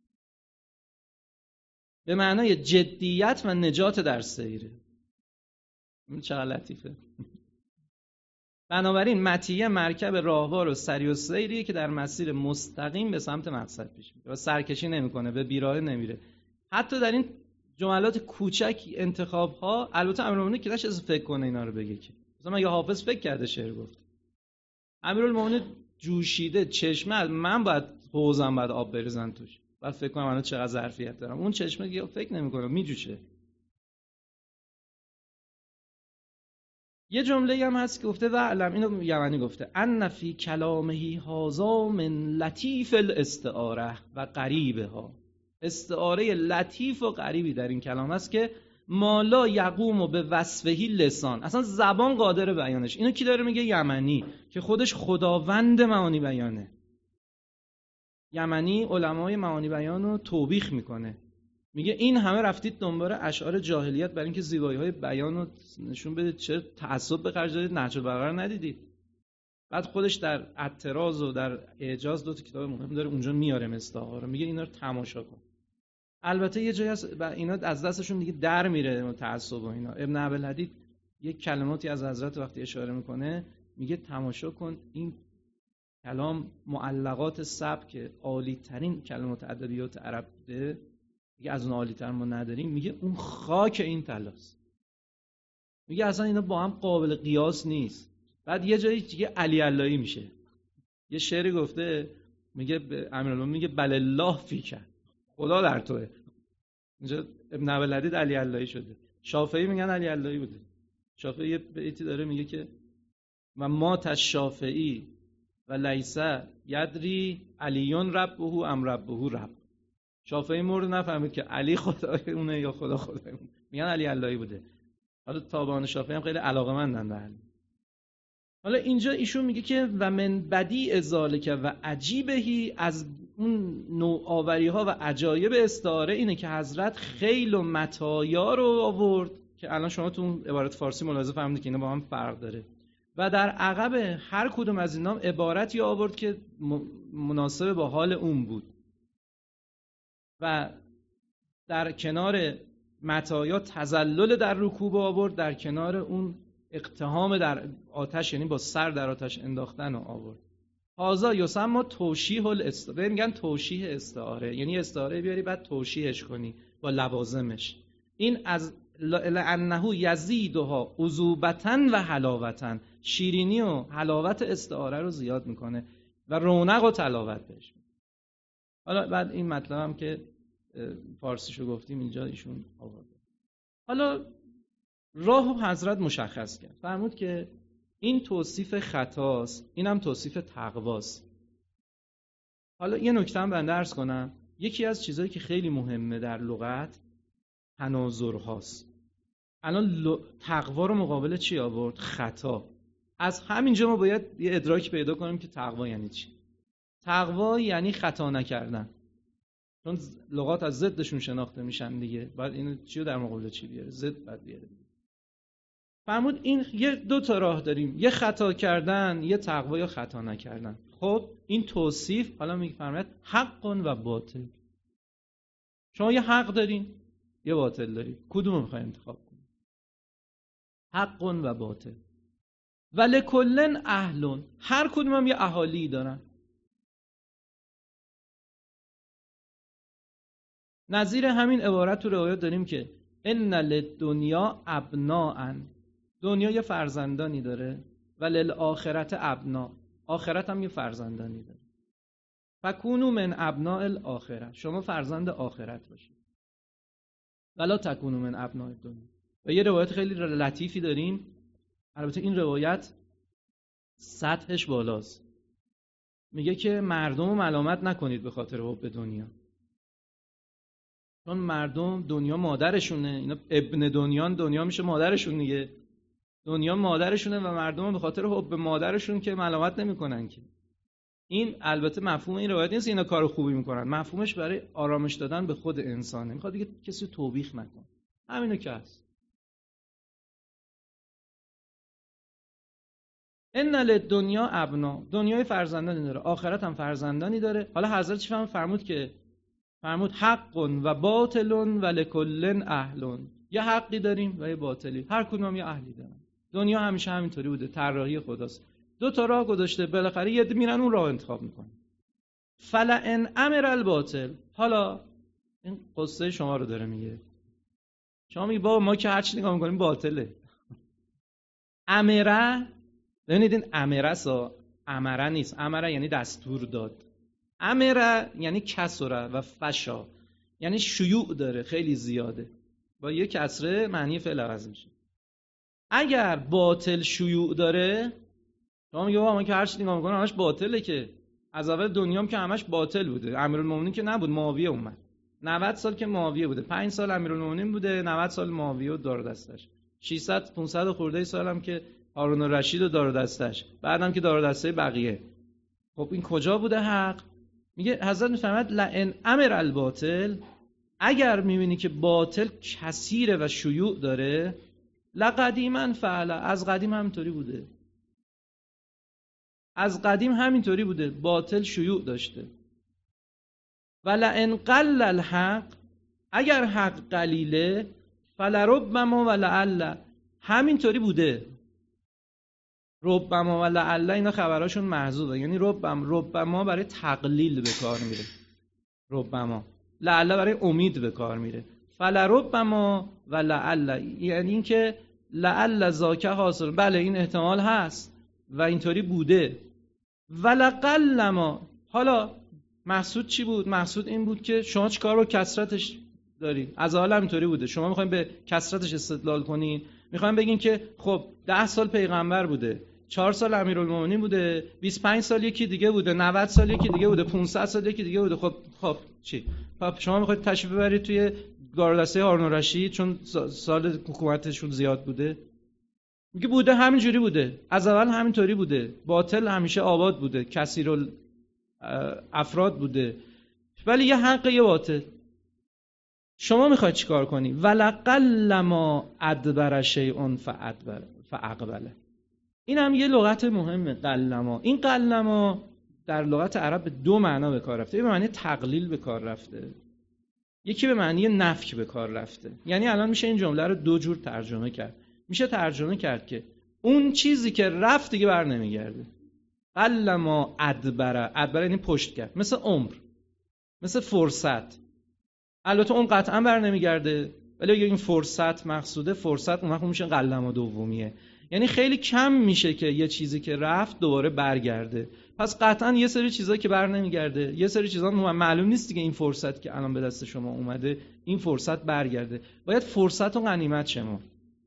به معنای جدیت و نجات در سیره. چقدر لطیفه. بنابراین متیه مرکب راهوار و سری و سیریه که در مسیر مستقیم به سمت مقصد پیش میره و سرکشی نمیکنه، به بیراهه نمیره. حتی در این جملات کوچک انتخاب ها، البته امیرالمومنین که نشه فکر کنه اینا رو بگه که مثلا مگه حافظ فکر کرده شعر گفت؟ امیرالمومنین جوشیده چشمه، من باید حوضم باید آب بریزن توش، بعد فکر کنم من چقدر ظرفیت دارم. اون چشمه دیگه فکر نمیکنه، میجوشه. یه جمله هم هست که گفته و علم، اینو یمنی گفته، ان فی کلامه هذا من لطیف الاستعاره و قریبها. استعاره لطیف و قریبی در این کلام هست که ما لا یقوم به وصفهی لسان، اصلا زبان قادر بیانش. اینو کی داره میگه؟ یمنی که خودش خداوند معانی بیانه. یمنی علمای معانی بیان رو توبیخ میکنه میگه این همه رفتید دنبال اشعار جاهلیت برای اینکه زیبایی‌های بیان رو نشون بدید، چرا تعصب به خرج دادید، نهج البلاغه ندیدید؟ بعد خودش در اعتراض و در اعجاز 2 تا کتاب مهم داره، اونجا میاره مصداق‌ها رو، میگه اینا رو تماشا کن. البته یه جایی هست اینا از دستشون دیگه در میره تعصب و اینا. ابن ابوالحدید یک کلماتی از حضرت وقتی اشاره میکنه میگه تماشا کن، این کلام معلقات سبک عالی ترین کلمات ادبیات عرب بوده، میگه از اون عالی تر ما نداریم، میگه اون خاک این طلاست، میگه اصلا اینا با هم قابل قیاس نیست. بعد یه جایی دیگه علی اللهی میشه، یه شعری گفته میگه به امیرالمومنین میگه بل الله فیک، خدا در توه. اینجا ابن ابوالحدید علی اللهی شده. شافعی میگن علی اللهی بوده. شافعی یه بیتی داره میگه که و مات الشافعی و لیس یدری علیون ربه ام ربه رب. شافعی مرد نفهمید که علی خدای اونه یا خدا خدای اونه، میگن علی اللهی بوده. حالا تابعان شافعی هم خیلی علاقه‌مندن به علی. حالا اینجا ایشون میگه که و من بدیع ذالک و عجیبهی، از اون نوآوری ها و عجایب استعاره اینه که حضرت خیل و متایا رو آورد که الان شما تو اون عبارت فارسی ملاحظه فرمودید که اینا با هم فرق داره، و در عقب هر کدوم از اینا عبارتی آورد که مناسب با حال اون بود، و در کنار متایا تذلل در رکوب آورد، در کنار اون اقتحام در آتش یعنی با سر در آتش انداختن رو آورد. هذا یسمى توشیح الاستعاره، میگن توشیح استعاره، یعنی استعاره بیاری بعد توشیحش کنی با لوازمش. این از لانه یزیدها عذوبة و حلاوة، شیرینی و حلاوت استعاره رو زیاد میکنه و رونق و طلاوت بهش. حالا بعد این مطلب هم که فارسیشو گفتیم اینجا ایشون آورده. حالا راه حضرت مشخص کرد، فرمود که این توصیف خطاست، اینم توصیف تقواست. حالا یه نکته هم بنده عرض کنم، یکی از چیزایی که خیلی مهمه در لغت تناظرهاست. الان تقوا رو مقابل چی آورد؟ خطا. از همینجا ما باید یه ادراک پیدا کنیم که تقوا یعنی چی. تقوا یعنی خطا نکردن، چون لغات از ضدشون شناخته میشن دیگه، بعد اینو چیو در مقابل چی بیاره؟ ضد بعد بیاره. فرمود این یه 2 تا راه داریم، یه خطا کردن، یه تقوا یا خطا نکردن. خب این توصیف حالا میفرماید حق و باطل. شما یه حق دارین، یه باطل دارین، کدومو میخواید انتخاب کنید؟ حق و باطل. ولکل اهل، هر کدوم هم یه اهالی دارن. نظیر همین عبارت تو روایات داریم که ان للدنیا ابناء، دنیا یه فرزندانی داره، و للآخرت ابنا، آخرت هم یه فرزندانی داره. فکونوا من ابناء الاخره، شما فرزند آخرت باشید، ولا تکونوا من ابناء الدنیا. و یه روایت خیلی لطیفی داریم، البته این روایت سطحش بالاست، میگه که مردم رو ملامت نکنید به خاطر حب دنیا، چون مردم دنیا مادرشونه، اینا ابن دنیا میشه مادرشون دیگه، دنیا مادرشونه و مردم به خاطر حب مادرشون که ملامت نمیکنن که. این البته مفهوم این روایت نیست اینا کار خوبی میکنن، مفهومش برای آرامش دادن به خود انسانه، میخواد دیگه کسی توبیخ نکن، همینو که هست. ان للدنیا ابنا، دنیای فرزندانی داره، آخرت هم فرزندانی داره. حالا حضرت چی فرمود که فرمود حق و باطل و لکل اهل، یه حقی داریم و یه باطلی، هر کدوم یه اهلی دارن. دنیا همیشه همینطوری بوده، طراحی خداست. 2 تا راه گذاشته، بالاخره یه میرن اون راه انتخاب میکنن. فلئن امر الباطل، حالا این قصه شما رو داره میگه، شما میگی بابا ما که هر چی نگاه میکنیم باطله. امره، ببینید این امره نیست، امره یعنی دستور داد، امره یعنی کسره و فشا، یعنی شیوع داره، خیلی زیاده، با یک کسره معنی فعل عوض میشه. اگر باطل شیوع داره، شما میگه ما که هر چی نگاه میکنیم همش باطله، که از اول دنیام که همش باطل بوده، امیرالمومنین که نبود، معاویه اومد 90 سال که معاویه بوده، 5 سال امیرالمومنین بوده، 90 سال معاویه و دار دستش، 600 500 خورده سالم که هارون الرشید و دار دستش، بعدم که دار دسته بقیه. خب این کجا بوده حق؟ میگه حضرت میفرماید لئن امر الباطل، اگر میبینی که باطل کثیره و شیوع داره، لقدیما فعلا، از قدیم همینطوری بوده. از قدیم همینطوری بوده، باطل شیوع داشته. ولئن قل الحق، اگر حق قلیله، فلربما ولعل، همینطوری بوده. ربما و لعل اینا خبراشون محذوفه، یعنی ربما برای تقلیل به کار میره، ربما. لعل برای امید به کار میره. فلربما و لعل یعنی اینکه لعل ذاک حاصل، بله این احتمال هست و اینطوری بوده. ولقلما، حالا مقصود چی بود؟ مقصود این بود که شما چیکار با کثرتش داری؟ از اول همینطوری بوده، شما میخواین به کثرتش استدلال کنین، میخواین بگین که خب 10 سال پیغمبر بوده، 4 سال امیرالمومنین بوده، 25 سال یکی دیگه بوده، 90 سال یکی دیگه بوده، 500 سال یکی دیگه بوده. خب چی؟ شما میخواید تشریف ببرید توی گاردسته هارون الرشید چون سال حکومتشون زیاد بوده؟ میگه بوده، همینجوری بوده، از اول همینطوری بوده، باطل همیشه آباد بوده، کثیر افراد بوده، ولی یه حق یه باطل. شما میخواید چیکار کنی؟ ولقلما ادبر شیء فاقبله. این هم یه لغت مهمه، قلما. این قلما در لغت عرب به 2 معنا به کار رفته. یکی به معنی تقلیل به کار رفته، یکی به معنی نفی به کار رفته. یعنی الان میشه این جمله رو 2 جور ترجمه کرد. میشه ترجمه کرد که اون چیزی که رفت دیگه بر نمیگرده. قلما ادبر یعنی پشت کرد، مثل عمر، مثل فرصت. البته اون قطعا بر نمیگرده، ولی اگه این فرصت مقصوده، فرصت اون وقت میشه قلما دومیه. یعنی خیلی کم میشه که یه چیزی که رفت دوباره برگرده. پس قطعا یه سری چیزا که بر نمیگرده، یه سری چیزا معلوم نیست دیگه این فرصت که الان به دست شما اومده این فرصت برگرده. باید فرصت و غنیمت شما.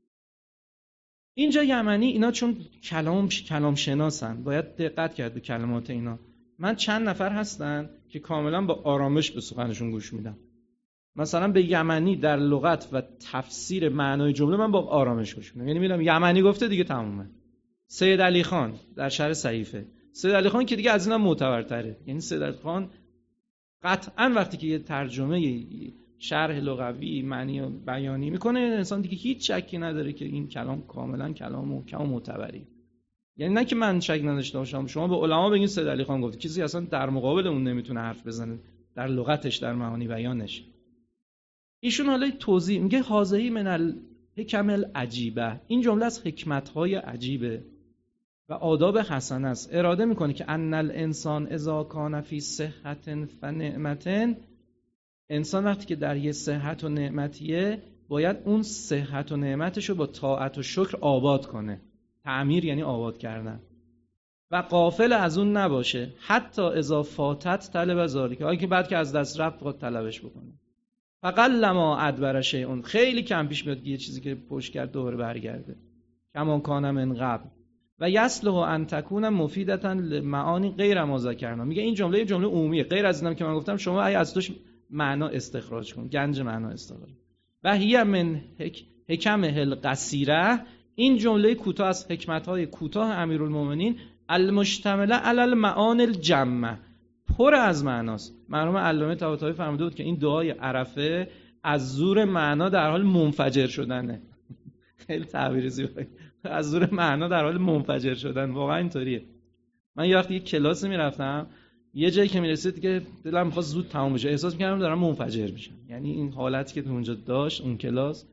اینجا یمنی اینا چون کلام شناسن، باید دقت کرد به کلمات اینا. من چند نفر هستن که کاملا با آرامش به سخنشون گوش میدم. مثلا به یمنی در لغت و تفسیر معنای جمله من با آرامش گوش میدم. یعنی میگم یمنی گفته دیگه تمومه. سید علی خان در شرح صحیفه، سید علی خان که دیگه از اینا معتبرتره. یعنی سید علی خان قطعا وقتی که یه ترجمه شرح لغوی معنی و بیانی میکنه، انسان دیگه هیچ شکی نداره که این کلام کاملا کلام محکم و معتبری. یعنی نه که من شک نداشته باشم، شما به علما بگین سید علی خان گفت، کسی اصلا در مقابل اون نمیتونه حرف بزنه در لغتش، در معانی بیانش. ایشون حالا توضیح میگه هازهی من الحکم العجیبه، این جمله از حکمت‌های عجیبه و آداب حسنه است. اراده میکنه که ان الانسان اذا کان فی صحت و نعمت، انسان وقتی که در یه صحت و نعمتیه باید اون صحت و نعمتش رو با طاعت و شکر آباد کنه. تعمیر یعنی آباد کردن. و غافل از اون نباشه، حتی اذا فاتت طلب ذالک، حالا که بعد که از دست رفت باید طلبش بکنه. فقلما ادبر شیء، خیلی کم پیش میاد یه چیزی که پشت کرد دوباره برگرده. کما کان من قبل و یصلح ان تکون مفیدة لمعانی غیر ما ذکرنا. میگه این جمله عمومیه، غیر از اینم که من گفتم شما از توش معنا استخراج کن، گنج معنا استخراج. و هی من حکمه القصیره، این جمله کوتاه از حکمت‌های کوتاه امیرالمومنین، المشتمله علی المعانی الجمه، پر از معناست. مرحوم علامه طباطبایی فرموده بود که این دعای عرفه از زور معنا در حال منفجر شدنه. خیلی تعبیر زیبایی، از زور معنا در حال منفجر شدن. واقعا اینطوریه. من یه وقتی یه کلاس میرفتم، یه جایی که میرسید که دلم می‌خواست زود تموم بشه، احساس می‌کردم دارم منفجر میشم. یعنی این حالتی که تو اونجا داشت اون کلاس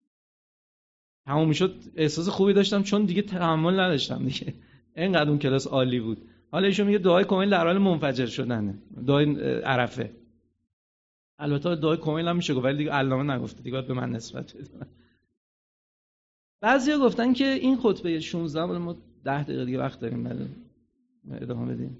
تموم میشد، احساس خوبی داشتم چون دیگه تحمل نداشتم دیگه، اینقدر اون کلاس عالی بود. حالا ایشون میگه دعای کمیل در حال منفجر شدنه، دعای عرفه. البته دعای کمیل هم میشه گفت، ولی دیگه علامه نگفته، دیگه به من نسبت بده. بعضیا گفتن که این خطبه 16 ما 10 دقیقه دیگه وقت داریم، بعد ادامه بدیم.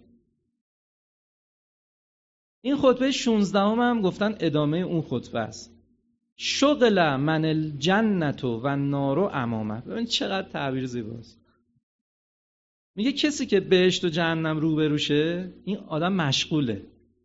این خطبه 16 هم گفتن ادامه اون خطبه است. شغل من الجنت و النار امامه. ببین چقدر تعبیر زیباست. میگه کسی که بهشت و جهنم روبروشه، این آدم مشغوله.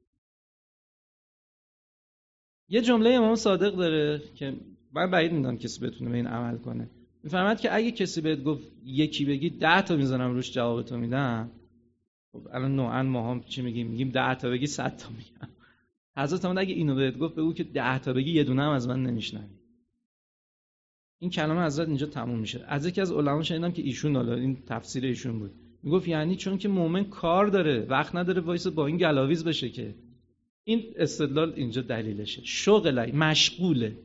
یه جمله امام صادق داره که من بعید میدونم کسی بتونه به این عمل کنه. میفهمد که اگه کسی بهت گفت یکی بگی 10 تا میذارم روش جوابتو میدم. خب الان نوعاً ما هم چی میگیم 10 تا بگی 100 تا میگم. حضرت عمر اگه اینو بهت گفت بگو که 10 تا بگی یه دونه هم از من نمیشنوی. این کلام حضرت اینجا تموم میشه. از یکی از علما شنیدم که ایشون، حالا این تفسیر ایشون بود، میگفت یعنی چون که مؤمن کار داره، وقت نداره وایس با این گلاویز بشه. که این استدلال اینجا دلیلشه. شغله، مشغوله،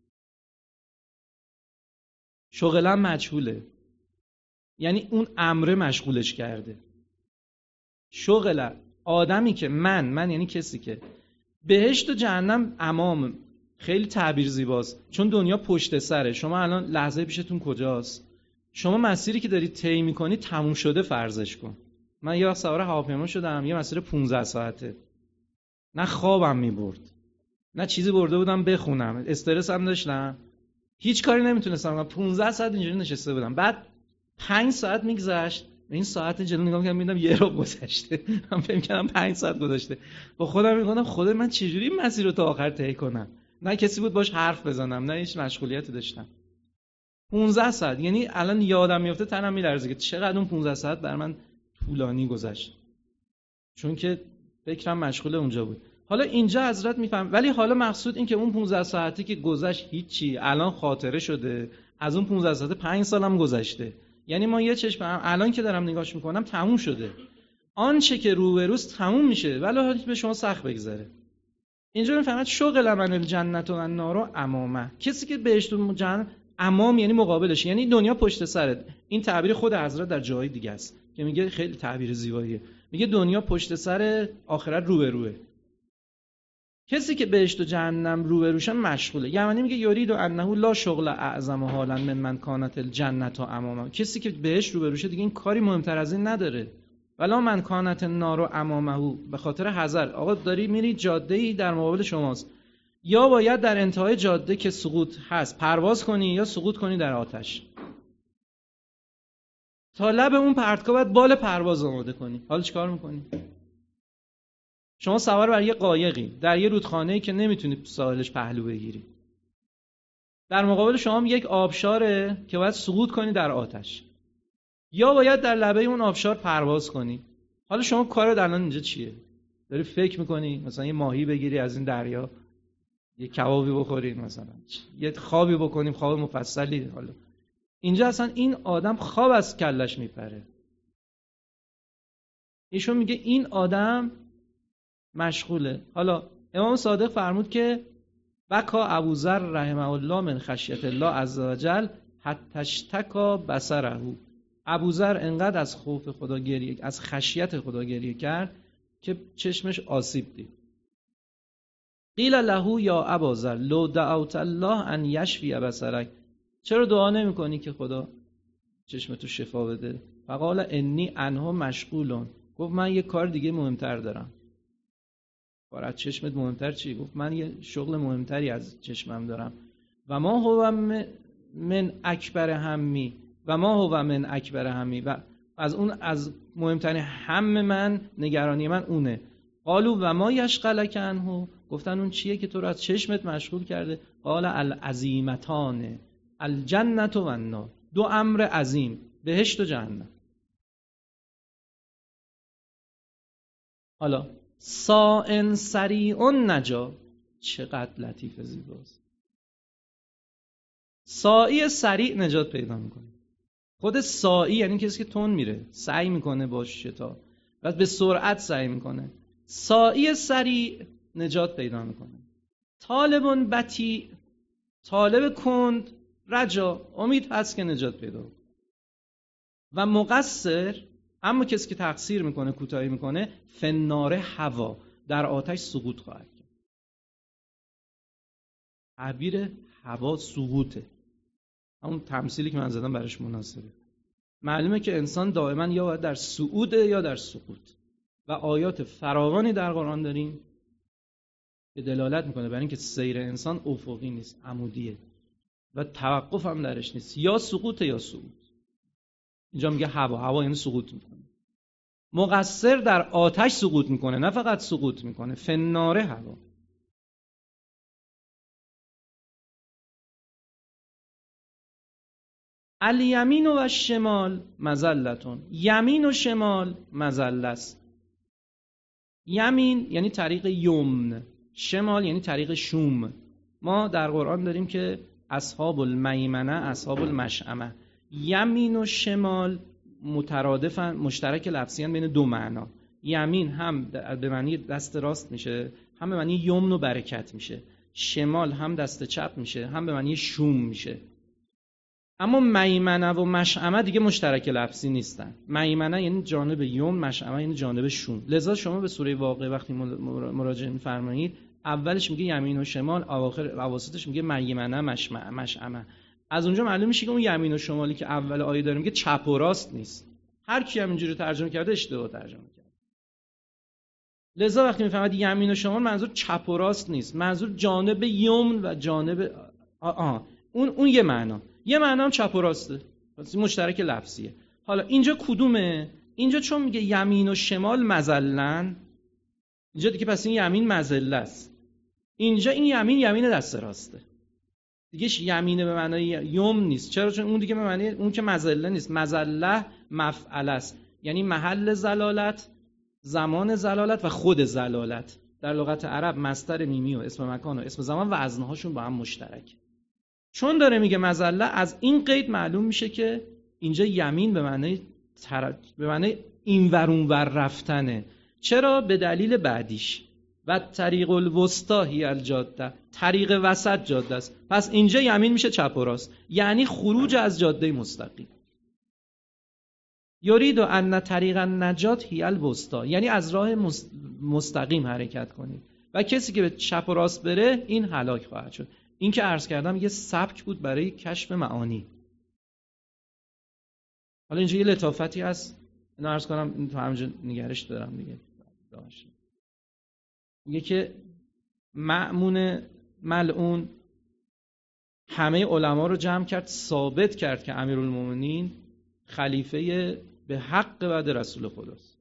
شغلا مجهوله، یعنی اون امر مشغولش کرده. شغله، آدمی که من یعنی کسی که بهشت و جهنم امام، خیلی تعبیر زیباست، چون دنیا پشت سره. شما الان لحظه پیشتون کجاست؟ شما مسیری که دارید طی می‌کنی تموم شده فرضش کن. من یه وقت سوار هواپیما شدم، یه مسیر 15 ساعته، نه خوابم میبرد نه چیزی برده بودم بخونم، استرس هم داشتم، هیچ کاری نمیتونستم کنم. 15 ساعت اینجوری نشسته بودم. بعد 5 ساعت میگذشت، به این ساعت جلو نگاه می‌کردم می‌دیدم یه رو گذشته. من فکر کردم 5 ساعت گذشته. با خودم میگفتم خدا من چجوری این مسیر رو تا آخر طی کنم؟ نه کسی بود باش حرف بزنم، نه هیچ مشغولیتی داشتم. 15 ساعت، یعنی الان یادم میفته تنم میلرزه که چقدر اون 15 ساعت بر من طولانی گذشت، چون که فکرم مشغول اونجا بود. حالا اینجا حضرت میفهم، ولی حالا مقصود این که اون 15 ساعتی که گذشت هیچی، الان خاطره شده. از اون 15 ساعت 5 سالم گذشته. یعنی ما یه چشم الان که دارم نگاهش میکنم تموم شده. آنچه که رو به روز تموم میشه، ولی حالا به شما سخت بگذره. اینجا میفهمید شغل من الجنت و النار امامه. کسی که بهشت و جهنم امام یعنی مقابلش، یعنی دنیا پشت سرت. این تعبیر خود حضرت در جای دیگه است که میگه خیلی تعبیر زیباییه. میگه دنیا پشت سر، آخرت رو به روه. کسی که بهشت و جهنم رو به روشن مشغوله. یعنی میگه یرید انه لا شغل اعظم حالا من کانت الجنت و امامه. کسی که بهشت رو به روشه دیگه این کاری مهمتر از این نداره. ولا من کانت النار و امامه، به خاطر حذر. آقا داری میری جاده‌ای در مقابل شماست، یا باید در انتهای جاده که سقوط هست پرواز کنی یا سقوط کنی در آتش. تا لب اون پرتگاه باید بال پرواز آماده کنی. حالا چیکار میکنی؟ شما سوار بر یه قایقی در یه رودخانه‌ای که نمیتونی ساحلش پهلو بگیری. در مقابل شما یک آبشاره که باید سقوط کنی در آتش، یا باید در لبه اون آبشار پرواز کنی. حالا شما کارت الان اینجا چیه؟ داری فکر میکنی مثلا یه ماهی بگیری از این دریا، یه کبابی بخوریم، مثلا یه خوابی بکنیم، خواب مفصلی. حالا اینجا اصلا این آدم خواب از کلش میپره. ایشون میگه این آدم مشغوله. حالا امام صادق فرمود که بکا ابوذر رحمه الله من خشیت الله عز وجل حتی اشتکا بصره. ابوذر انقدر از خوف خدا گریه، از خشیت خدا گریه کرد که چشمش آسیب دید. قیل له یا ابوذر لو دعوت الله ان یشفی بصرک، چرا دعا نمی کنی که خدا چشمتو شفا بده؟ فقال انی عنه مشغولون، گفت من یه کار دیگه مهمتر دارم. کار از چشمت مهمتر چی؟ گفت من یه شغل مهمتری از چشمم دارم. و ما هو من اکبر همی، و ما هو من اکبر همی، و از مهمترین هم من، نگرانی من اونه. قالو و ما یشغلک عنه، گفتن اون چیه که تو رو از چشمت مشغول کرده؟ قال العظیمتان الجنت و النار، 2 امر عظیم، بهشت و جهنم. حالا سائن سریع نجا، چقدر لطیف زیباست. سائی سریع نجات پیدا میکنه. خود سائی یعنی کسی که تون میره، سعی میکنه باش شتاب و به سرعت سعی میکنه. سائی سریع نجات پیدا میکنه. طالبون بطیء، طالب کند رجا، امید هست که نجات پیدا کنه. و مقصر، اما کسی که تقصیر میکنه، کوتاهی میکنه، فنار هوا، در آتش سقوط خواهد کرد. تعبیر هوا سقوطه، همون تمثیلی که من زدم برش مناسبه. معلومه که انسان دائما یا باید در صعوده یا در سقوط، و آیات فراوانی در قرآن داریم که دلالت میکنه بر اینکه سیر انسان افقی نیست، عمودیه و توقف هم درش نیست، یا سقوط یا صعود. اینجا میگه هوا یعنی سقوط میکنه. مقصر در آتش سقوط میکنه، نه فقط سقوط میکنه، فناره هوا. الیمین و شمال مذلتون، یمین و شمال مذله است. یمین یعنی طریق یمن، شمال یعنی طریق شوم. ما در قرآن داریم که اصحاب المیمنه، اصحاب المشأمه. یمین و شمال مترادفن، مشترک لفظی بین دو معنا. یمین هم به معنی دست راست میشه، هم به معنی یمن و برکت میشه. شمال هم دست چپ میشه، هم به معنی شوم میشه. اما میمنه و مشأمه دیگه مشترک لفظی نیستن. میمنه یعنی جانب یمن، مشأمه یعنی جانب شوم. لذا شما به سوره واقعه وقتی مراجعه می‌فرمایید، اولش میگه یمین و شمال، اواسطش میگه میمنه مشأمه. از اونجا معلوم میشه که اون یمین و شمالی که اول آیه داره میگه چپ و راست نیست. هر کی هم اینجوری ترجمه کرده اشتباه ترجمه کرده. لذا وقتی میفهمید یمین و شمال منظور چپ و راست نیست، منظور جانب یمن و جانب اون یه معنا. یه معنا هم چپ و راسته، پس مشترک لفظیه. حالا اینجا کدومه؟ اینجا چون میگه یمین و شمال مزلن، اینجا دیگه پس این یمین مزله است. اینجا این یمین دست راسته دیگه، یمینه به معنای یمن نیست. چرا؟ چون اون دیگه به معنی اون که مزله نیست. مزله مفعل است، یعنی محل زلالت، زمان زلالت و خود زلالت. در لغت عرب مصدر میمی و اسم مکان و اسم زمان وزنهاشون با هم مشترک. چون داره میگه مزله، از این قید معلوم میشه که اینجا یمین به معنی این ور اون ور رفتنه. چرا؟ به دلیل بعدیش و طریق الوسطی هی الجاده، طریق وسط جاده است. پس اینجا یمین میشه چپ و راست، یعنی خروج از جاده مستقیم. یرید ان طریق النجات هی الوسطی، یعنی از راه مستقیم حرکت کنید و کسی که به چپ و راست بره این هلاک خواهد شد. این که عرض کردم یه سبک بود برای کشف معانی. حالا اینجا یه لطافتی هست، اینو عرض کنم تو همینجا نگرش دارم دیگه. میگه که مأمون ملعون همه علما رو جمع کرد، ثابت کرد که امیرالمومنین خلیفه به حق بعد رسول خداست.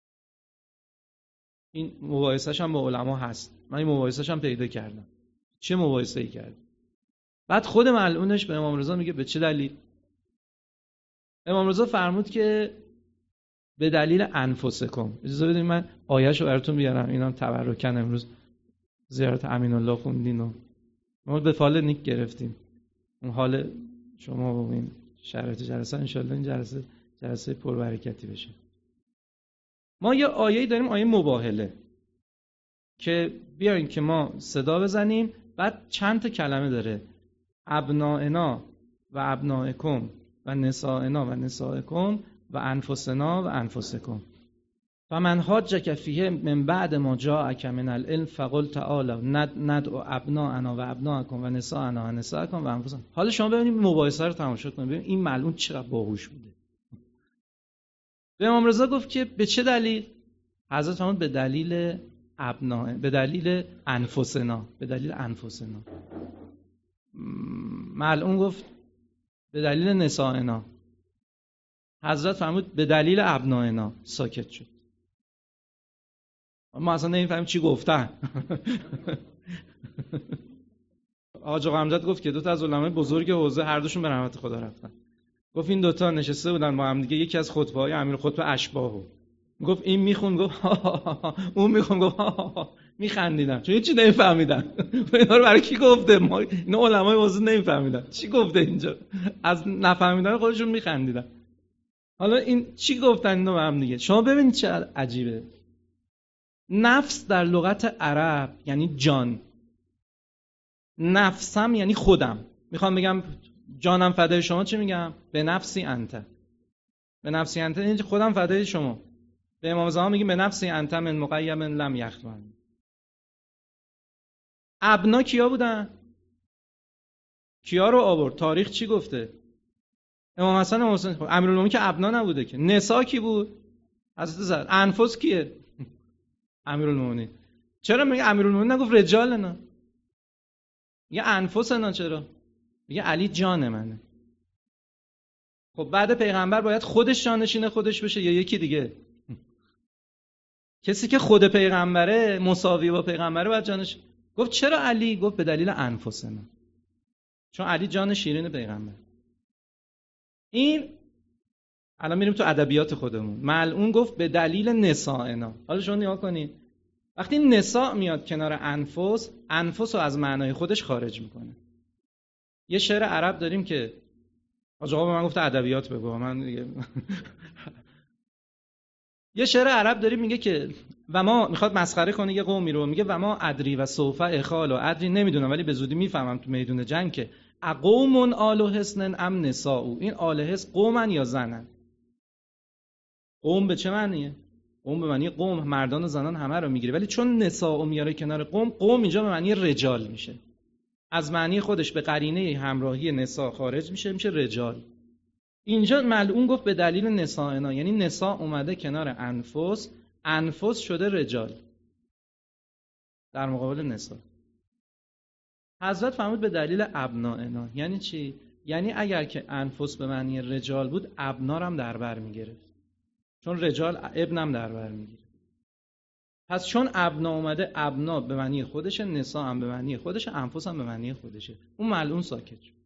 این مباحثش هم با علما هست، من این مباحثش هم پیدا کردم. چه مباحثه‌ای کرد؟ بعد خود ملعونش به امام رضا میگه به چه دلیل؟ امام رضا فرمود که به دلیل انفسکم. اجازه بدید من آیه‌شو براتون بیارم، اینم تبرکن. امروز زیارت امین الله خوندین و ما به فال نیک گرفتیم. اون حال شما و این شرایط جلسه ان شاءالله این جلسه پربرکتی بشه. ما یه آیه‌ای داریم، آیه مباهله، که بیاین که ما صدا بزنیم، بعد چند تا کلمه داره: ابنائنا و ابنائکم و نسائنا و نسائکم و انفسنا و انفسکم فمن حاجک فیه من بعد ما جاءک من العلم فقل تعالوا ندعو ابناءنا و ابناءکم و نسائنا و نسائکم و انفسنا. حالا شما ببینید مباحثه رو تماشا کنید، ببینید این ملعون چقدر باهوش بوده. به امام رضا گفت که به چه دلیل؟ حضرت فرمود به دلیل ابناء، به دلیل انفسنا، به دلیل انفسنا. ملعون گفت به دلیل نسائنا. حضرت فرمود به دلیل ابنائنا. ساکت شد. ما اصلا نمی‌فهمیم چی گفتن. آقا غمزت گفت که دو تا از علمای بزرگ حوزه هر دوشون به رحمت خدا رفتن. گفت این دوتا نشسته بودن با هم دیگه، یکی از خطبه‌های امیر خطبه اشباهو گفت این میخون، گفت اون میخون، گفت میخندیدن چون هیچی نمیفهمیدن. اینا رو برای کی گفته؟ ما اینا علمای حوزه نمیفهمیدن چی گفته اینجا، از نفهمیدن خودشون میخندیدن. حالا این چی گفتن اینا به هم دیگه؟ شما ببینید چه عجیبه. نفس در لغت عرب یعنی جان. نفسم یعنی خودم. میخوام بگم جانم فدای شما، چی میگم؟ به نفسی انت. به نفسی انت یعنی خودم فدای شما. به امام زمان میگیم به نفسی انت من مقیم لم یختم. ابنا کیا بودن؟ کیا رو آورد؟ تاریخ چی گفته؟ امام حسن و حسین. امیرالمومنین که ابنا نبوده که. نسا کی بود؟ حضرت زهرا. انفس کیه؟ امیرالمومنین. چرا میگه امیرالمومنین نگفت رجالنا؟ میگه انفسنا. چرا؟ میگه علی جان منه. خب بعد پیغمبر باید خودش جانشین خودش بشه یا یکی دیگه؟ کسی که خود پیغمبره، مساوی با پیغمبره، باید جانش. گفت چرا علی؟ گفت به دلیل انفسنا، چون علی جان شیرین پیغمبر. این الان میریم تو ادبیات خودمون. ملعون گفت به دلیل نسائنا. حالا شما نگاه کنید، وقتی نساء میاد کنار انفس، انفس رو از معنای خودش خارج میکنه. یه شعر عرب داریم که آقا به من گفته ادبیات بگو، من دیگه یه شعر عرب داریم میگه که و ما، میخواد مسخره کنه یه قومی رو، میگه و ما ادری و سوف اخال و ادری، نمیدونم ولی به زودی میفهمم تو میدون جنگ که اقوم آل حسن ام نساء، این آل حسن قومن یا زنن. قوم به چه معنیه؟ قوم به معنی قوم، مردان و زنان همه رو میگیره، ولی چون نساء میاره کنار قوم، قوم اینجا به معنی رجال میشه، از معنی خودش به قرینه همراهی نساء خارج میشه، میشه رجال. اینجا ملعون گفت به دلیل نسائنا، یعنی نساء اومده کنار انفس، انفس شده رجال در مقابل نساء. حضرت فرمود به دلیل ابنائنا، یعنی چی؟ یعنی اگر که انفس به معنی رجال بود، ابنا هم در بر میگرفت، چون رجال ابنم در بر میگیره. پس چون ابنا اومده، ابنا به معنی خودشه، نساء هم به معنی خودشه، انفس هم به معنی خودشه، اون ملعون ساکت شد.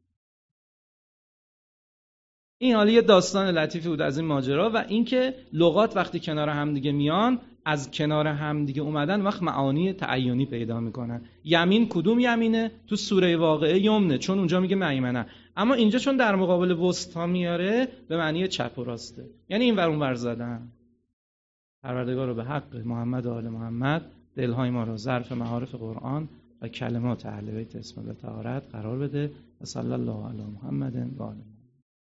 این حالا یه داستان لطیفی بود از این ماجرا، و اینکه لغات وقتی کنار هم دیگه میان، از کنار هم دیگه اومدن وقت معانی تعینی پیدا میکنن. یمین کدوم یمینه؟ تو سوره واقعه یمنه، چون اونجا میگه میمنه، اما اینجا چون در مقابل وسطا میاره به معنی چپ و راسته، یعنی این ور اون ور زدن. پروردگار رو به حق محمد و آل محمد دلهای ما رو ظرف معارف قرآن و کلمات اهل بیت اسم الله طهارت قرار بده. و صلی الله علی محمد و آل محمد.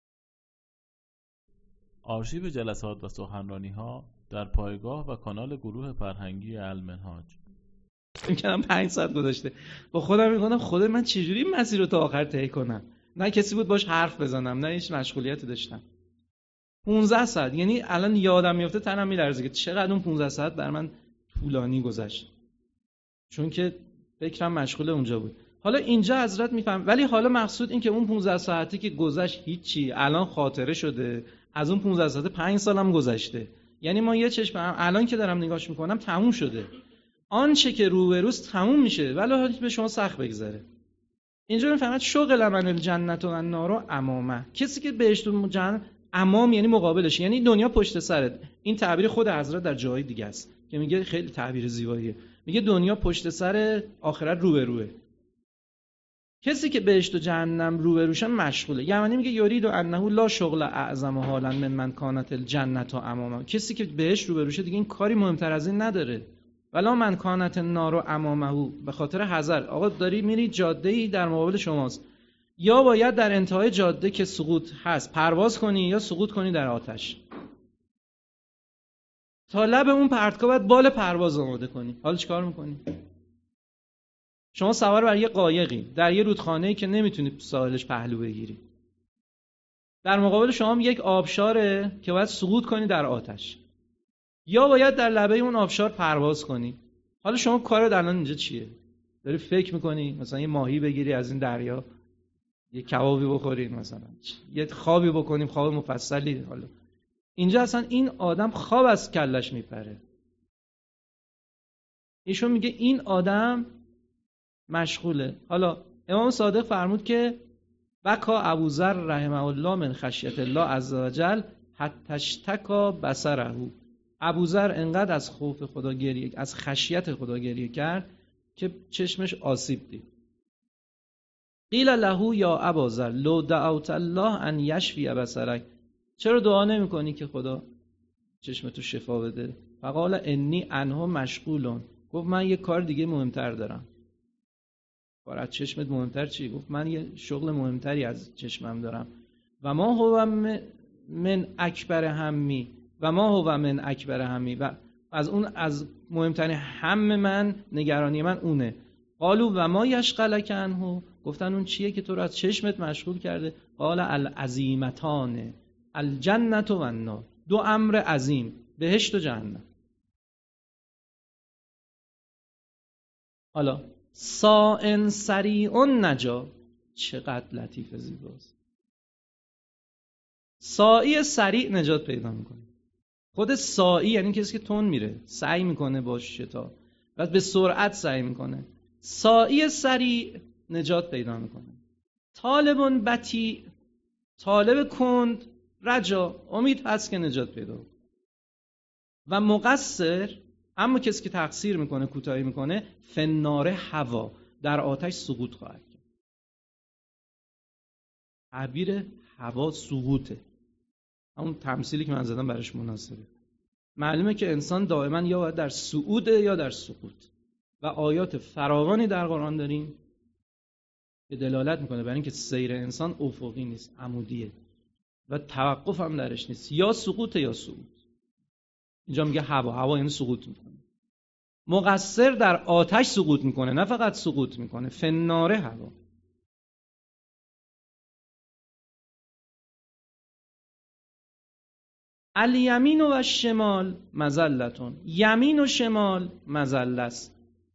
آرشیو جلسات و سخنرانی‌ها در پایگاه و کانال گروه فرهنگی المنهاج. می‌کنم 5 ساعت گذشته، با خودم میگم خدا من چجوری این مسیر رو تا آخر طی کنم؟ نه کسی بود باش حرف بزنم، نه هیچ مشغولیتی داشتم. 15 ساعت، یعنی الان یادم میفته تنم میلرزه که چقدر اون 15 ساعت بر من طولانی گذشت، چون که فکرم مشغول اونجا بود. حالا اینجا حضرت میفهم، ولی حالا مقصود این که اون 15 ساعتی که گذشت هیچی، الان خاطره شده، از اون 15 ساعت 5 سالم گذشته، یعنی ما یه چشم الان که دارم نگاش میکنم تموم شده، آنچه که رو به روز تموم میشه، ولی حالا به شما سخت بگذره. اینجا میفهمد شغل من الجنت و النار امامه، کسی که بهشت و جنت امام یعنی مقابلش، یعنی دنیا پشت سرت. این تعبیر خود حضرت در جای دیگه است که میگه خیلی تعبیر زیباییه، میگه دنیا پشت سر، آخرت رو به روه. کسی که بهشت و جهنم رو به روشن مشغوله. یعنی میگه یرید انه لا شغل اعظم حالا من کانت الجنت امامه، کسی که بهشت رو به روشه دیگه این کاری مهمتر از این نداره. ولا من کانت النار امامه، به خاطر حذر. آقا داری میری جاده‌ای در مقابل شماست، یا باید در انتهای جاده که سقوط هست پرواز کنی، یا سقوط کنی در آتش. تا لب اون پرتگاه باید بال پرواز آماده کنی. حالا چیکار میکنی؟ شما سوار بر یه قایقی در یه رودخانه‌ای که نمیتونی ساحلش پهلو بگیری، در مقابل شما هم یک آبشاره که باید سقوط کنی در آتش، یا باید در لبه اون آبشار پرواز کنی. حالا شما کارت الان اینجا چیه؟ داری فکر میکنی مثلا یه ماهی بگیری از این دریا، یه کبابی بخوریم، مثلا یه خوابی بکنیم، خواب مفصلی. حالا اینجا اصلا این آدم خواب از کلش میپره. ایشون میگه این آدم مشغوله. حالا امام صادق فرمود که بکا ابوذر رحمه الله من خشیت الله عز وجل حتی اشتکا بصره. ابوذر انقدر از خوف خدا گریه، از خشیت خدا گریه کرد که چشمش آسیب دید. قیل له یا ابوذر لو دعوت الله ان یشفی بصرک، چرا دعا نمی کنی که خدا چشمتو شفا بده؟ فقال انی عنه مشغولون، گفت من یه کار دیگه مهمتر دارم. کار از چشمت مهمتر چی؟ گفت من یه شغل مهمتری از چشمم دارم. و ما هو من اکبر همی، و ما هو من اکبر همی، و از مهمترین هم من، نگرانی من اونه. قالو و ما یشغلک عنه، گفتن اون چیه که تو رو از چشمت مشغول کرده؟ قال العظیمتان الجنت و النار، 2 امر عظیم، بهشت و جهنم. حالا سائن سریع نجا، چقدر لطیف زیباست. سائی سریع نجات پیدا میکنه. خود سائی یعنی کسی که تون میره، سعی میکنه باش شتا، بعد به سرعت سعی میکنه. سائی سریع نجات پیدا میکنه. طالبون بطیء، طالب کند رجا، امید هست که نجات پیدا کنه. و مقصر اما کسی که تقصیر میکنه، کوتاهی میکنه، فنار هوا، در آتش سقوط خواهد کرد. تعبیر هوا سقوطه. همون تمثیلی که من زدم براش مناسبه. معلومه که انسان دائما یا باید در صعوده یا در سقوط. و آیات فراوانی در قرآن داریم که دلالت میکنه بر اینکه سیر انسان افقی نیست، عمودیه و توقف هم درش نیست، یا سقوط یا صعود. اینجا میگه هوا یعنی سقوط میکنه. مقصر در آتش سقوط میکنه، نه فقط سقوط میکنه، فناره هوا. الیمین و شمال مذلتون، یمین و شمال مذله است.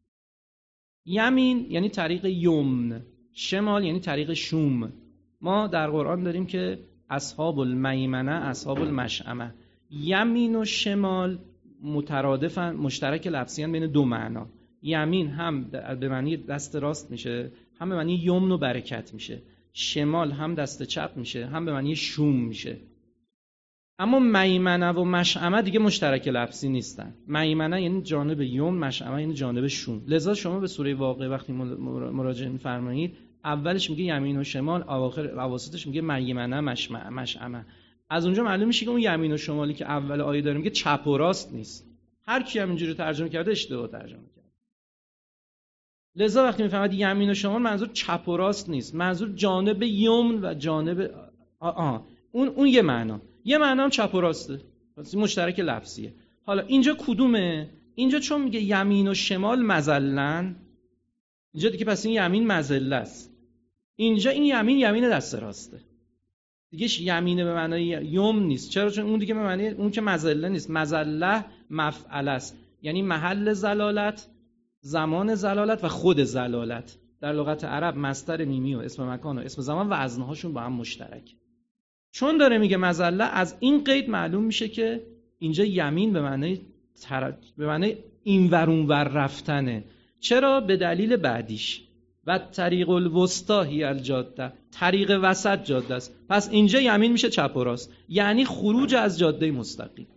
یمین یعنی طریق یمن، شمال یعنی طریق شوم. ما در قرآن داریم که اصحاب المیمنه، اصحاب المشأمه. یمین و شمال مترادفن، مشترک لفظیان بین دو معنا. یمین هم به معنی دست راست میشه، هم به معنی یمن و برکت میشه. شمال هم دست چپ میشه، هم به معنی شوم میشه. اما میمنه و مشأمه دیگه مشترک لفظی نیستن. میمنه یعنی جانب یمن، مشأمه یعنی جانب شوم. لذا شما به سوره واقعه وقتی مراجعه می‌فرمایید، اولش میگه یمین و شمال، اواسطش میگه میمنه مشأمه. از اونجا معلوم میشه که اون یمین و شمالی که اول آیه داره میگه چپ و راست نیست. هر کی هم اینجوری ترجمه کرده اشتباه ترجمه کرده. لذا وقتی میفهمید یمین و شمال، منظور چپ و راست نیست، منظور جانب یمن و جانب اون یه معنا. یه معنا هم چپ و راسته، پس مشترک لفظیه. حالا اینجا کدومه؟ اینجا چون میگه یمین و شمال مذلن، اینجا دیگه پس این یمین مذله است. اینجا این یمین دست راسته دیگه، یمینه به معنای یمن نیست. چرا؟ چون اون دیگه به معنی اون که مذله نیست. مذله مفعل است، یعنی محل زلالت، زمان زلالت و خود زلالت. در لغت عرب مصدر میمی و اسم مکان و اسم زمان وزنهاشون با هم مشترک. چون داره میگه مذله، از این قید معلوم میشه که اینجا یمین به معنی این ور اون ور رفتنه. چرا؟ به دلیل بعدیش، و طریق الوسطی هی الجاده، طریق وسط جاده است. پس اینجا یمین میشه چپ و راست، یعنی خروج از جاده مستقیم.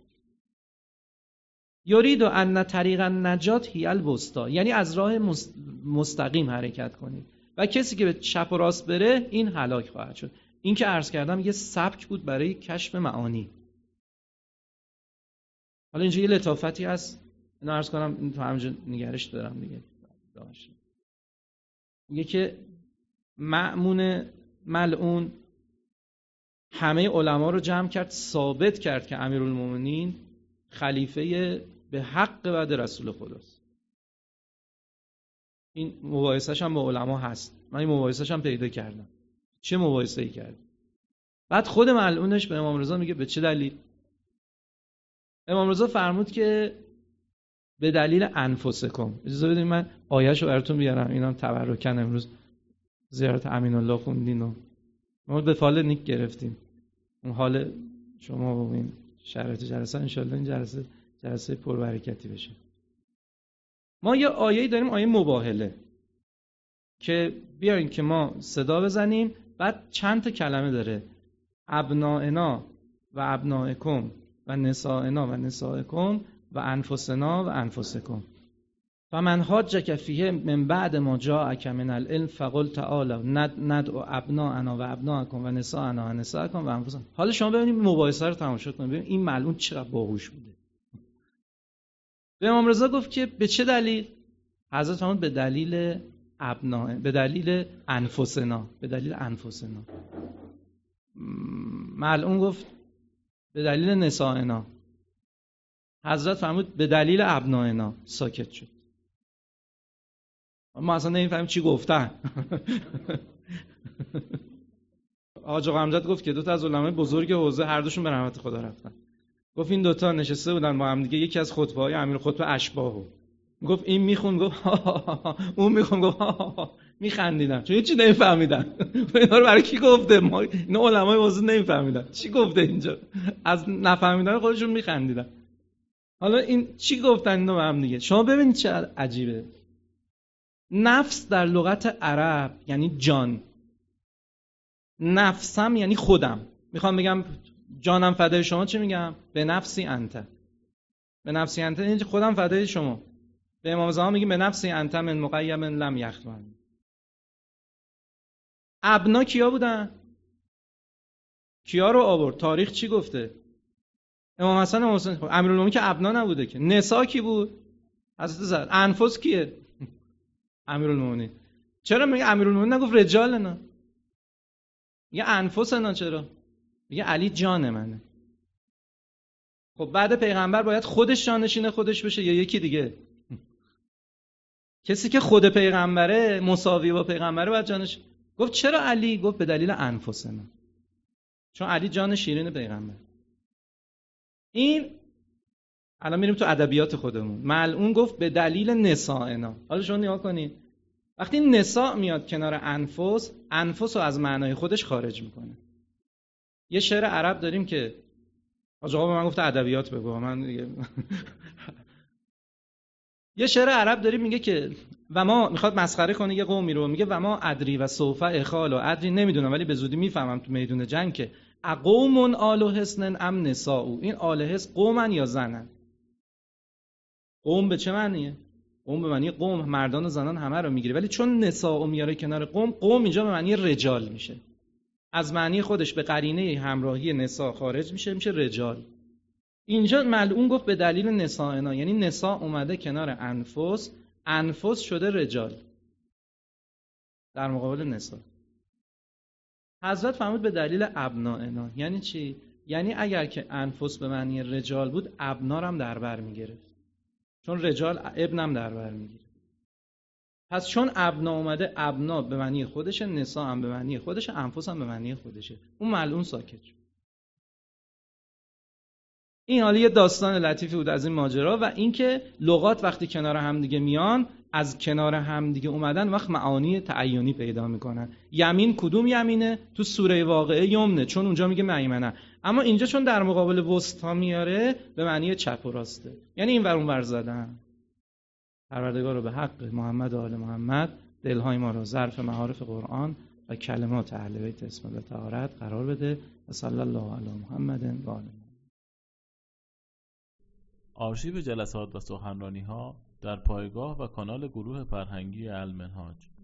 یرید ان طریق النجات هی الوسطی، یعنی از راه مستقیم حرکت کنید و کسی که به چپ و راست بره این هلاک خواهد شد. این که عرض کردم یه سبک بود برای کشف معانی. حالا اینجا یه لطافتی هست، اینو عرض کنم، این تو همینجا نگرش دارم دیگه. میگه که مأمون ملعون همه علما رو جمع کرد، ثابت کرد که امیرالمومنین خلیفه به حق بعد رسول خداست. این مباحثش هم با علما هست، من این مباحثش هم پیدا کردم. چه مباحثه‌ای کرد؟ بعد خود ملعونش به امام رضا میگه به چه دلیل؟ امام رضا فرمود که به دلیل انفسکم. اجازه بدید من آیه‌شو براتون بیارم، اینم تبرکن امروز زیارت امین الله خوندین و ما به فال نیک گرفتیم. اون حال شما و این شرایط جلسه ان شاءالله این جلسه پربرکتی بشه. ما یه آیه‌ای داریم، آیه مباهله، که بیاین که ما صدا بزنیم، بعد چند تا کلمه داره: ابنائنا و ابنائکم و نسائنا و نسائکم و انفسنا و انفسکم. فمن حاجک فیه من بعد ما جاءک من العلم فقل تعالوا ندعو ابناءنا و ابناءکم و نسائنا و نسائکم و انفسنا. حالا شما ببینید مباحثه رو تماشا کنید، ببینید این ملعون چقدر باهوش بوده. به امام رضا گفت که به چه دلیل؟ حضرت فرمود به دلیل ابناء، به دلیل انفسنا، به دلیل انفسنا. ملعون گفت به دلیل نسائنا. حضرت فرمود به دلیل ابنائنا. ساکت شد. ما اصلا نمی‌فهمیم چی گفتن. آقا غمزت گفت که دو تا از علمای بزرگ حوزه هر دوشون به رحمت خدا رفتن. گفت این دوتا نشسته بودن با هم دیگه، یکی از خطبه‌های امیر خطبه اشباهو گفت این میخون، گفت اون میخون، گفت میخندیدن چون هیچی نمیفهمیدن. اینا رو برای کی گفته؟ ما این علمای حوزه نمیفهمیدن چی گفته اینجا، از نفهمیدن خودشون میخندیدن. حالا این چی گفتن اینا با هم دیگه؟ شما ببینید چه عجیبه. نفس در لغت عرب یعنی جان. نفسم یعنی خودم. میخوام بگم جانم فدای شما، چه میگم؟ به نفسی انت. به نفسی انت، این خودم فدای شما. به امام زمان میگیم به نفسی انت من مقیم لم یخدمن. ابنا کیا بودن؟ کیا رو آورد؟ تاریخ چی گفته؟ امام حسن و حسین. امیرالمومنین که ابنا نبوده که. نساء کی بود؟ حضرت زهرا. انفس کیه؟ امیرالمومنین. چرا میگه امیرالمومنین نگفت رجالنا؟ میگه انفسنا. چرا؟ میگه علی جان منه. خب بعد پیغمبر باید خودش جانشین خودش بشه یا یکی دیگه؟ کسی که خود پیغمبره، مساوی با پیغمبره، باید جانش. گفت چرا علی؟ گفت به دلیل انفسنا، چون علی جان شیرین پیغمبر. این الان میریم تو ادبیات خودمون. ملعون گفت به دلیل نسائنا. حالا شما نگاه کنید، وقتی نساء میاد کنار انفس، انفس رو از معنای خودش خارج میکنه. یه شعر عرب داریم که حاج آقا به من گفت ادبیات بگو، من دیگه یه شعر عرب داریم میگه که و ما، میخواد مسخره کنه یه قومی رو، میگه و ما ادری و سوف اخال، و ادری نمیدونم ولی به زودی میفهمم تو میدون جنگ که اقوم آل حسن ام نساء. این آل حسن قومن یا زنن؟ قوم به چه معنیه؟ قوم به معنی قوم، مردان و زنان همه رو میگیره، ولی چون نساء میاره کنار قوم، قوم اینجا به معنی رجال میشه. از معنی خودش به قرینه همراهی نساء خارج میشه رجال. اینجا ملعون گفت به دلیل نسائنا، یعنی نساء اومده کنار انفس، انفس شده رجال در مقابل نساء. حضرت فرمود به دلیل ابنائنا. یعنی چی؟ یعنی اگر که انفس به معنی رجال بود، ابنا هم در بر میگرفت، چون رجال ابنم در بر میگیره. پس چون ابنا اومده، ابنا به معنی خودشه، نساء هم به معنی خودشه، انفس هم به معنی خودشه. اون ملعون ساکت شد. این حالا یه داستان لطیفی بود از این ماجرا. و اینکه لغات وقتی کنار هم دیگه میان، از کنار هم دیگه اومدن وقت معانی تعینی پیدا میکنن. یمین کدوم یمینه؟ تو سوره واقعه یمنه، چون اونجا میگه میمنه. اما اینجا چون در مقابل وسطا میاره، به معنی چپ و راسته، یعنی این ور اون ور زدن. پروردگار رو به حق محمد و آل محمد دلهای ما رو ظرف معارف قرآن و کلمات اهل بیت اسم الله طهارت قرار بده. و صلی الله علی محمد و آل محمد. آرشیو جلسات و سخنرانی‌ها در پایگاه و کانال گروه فرهنگی المنهاج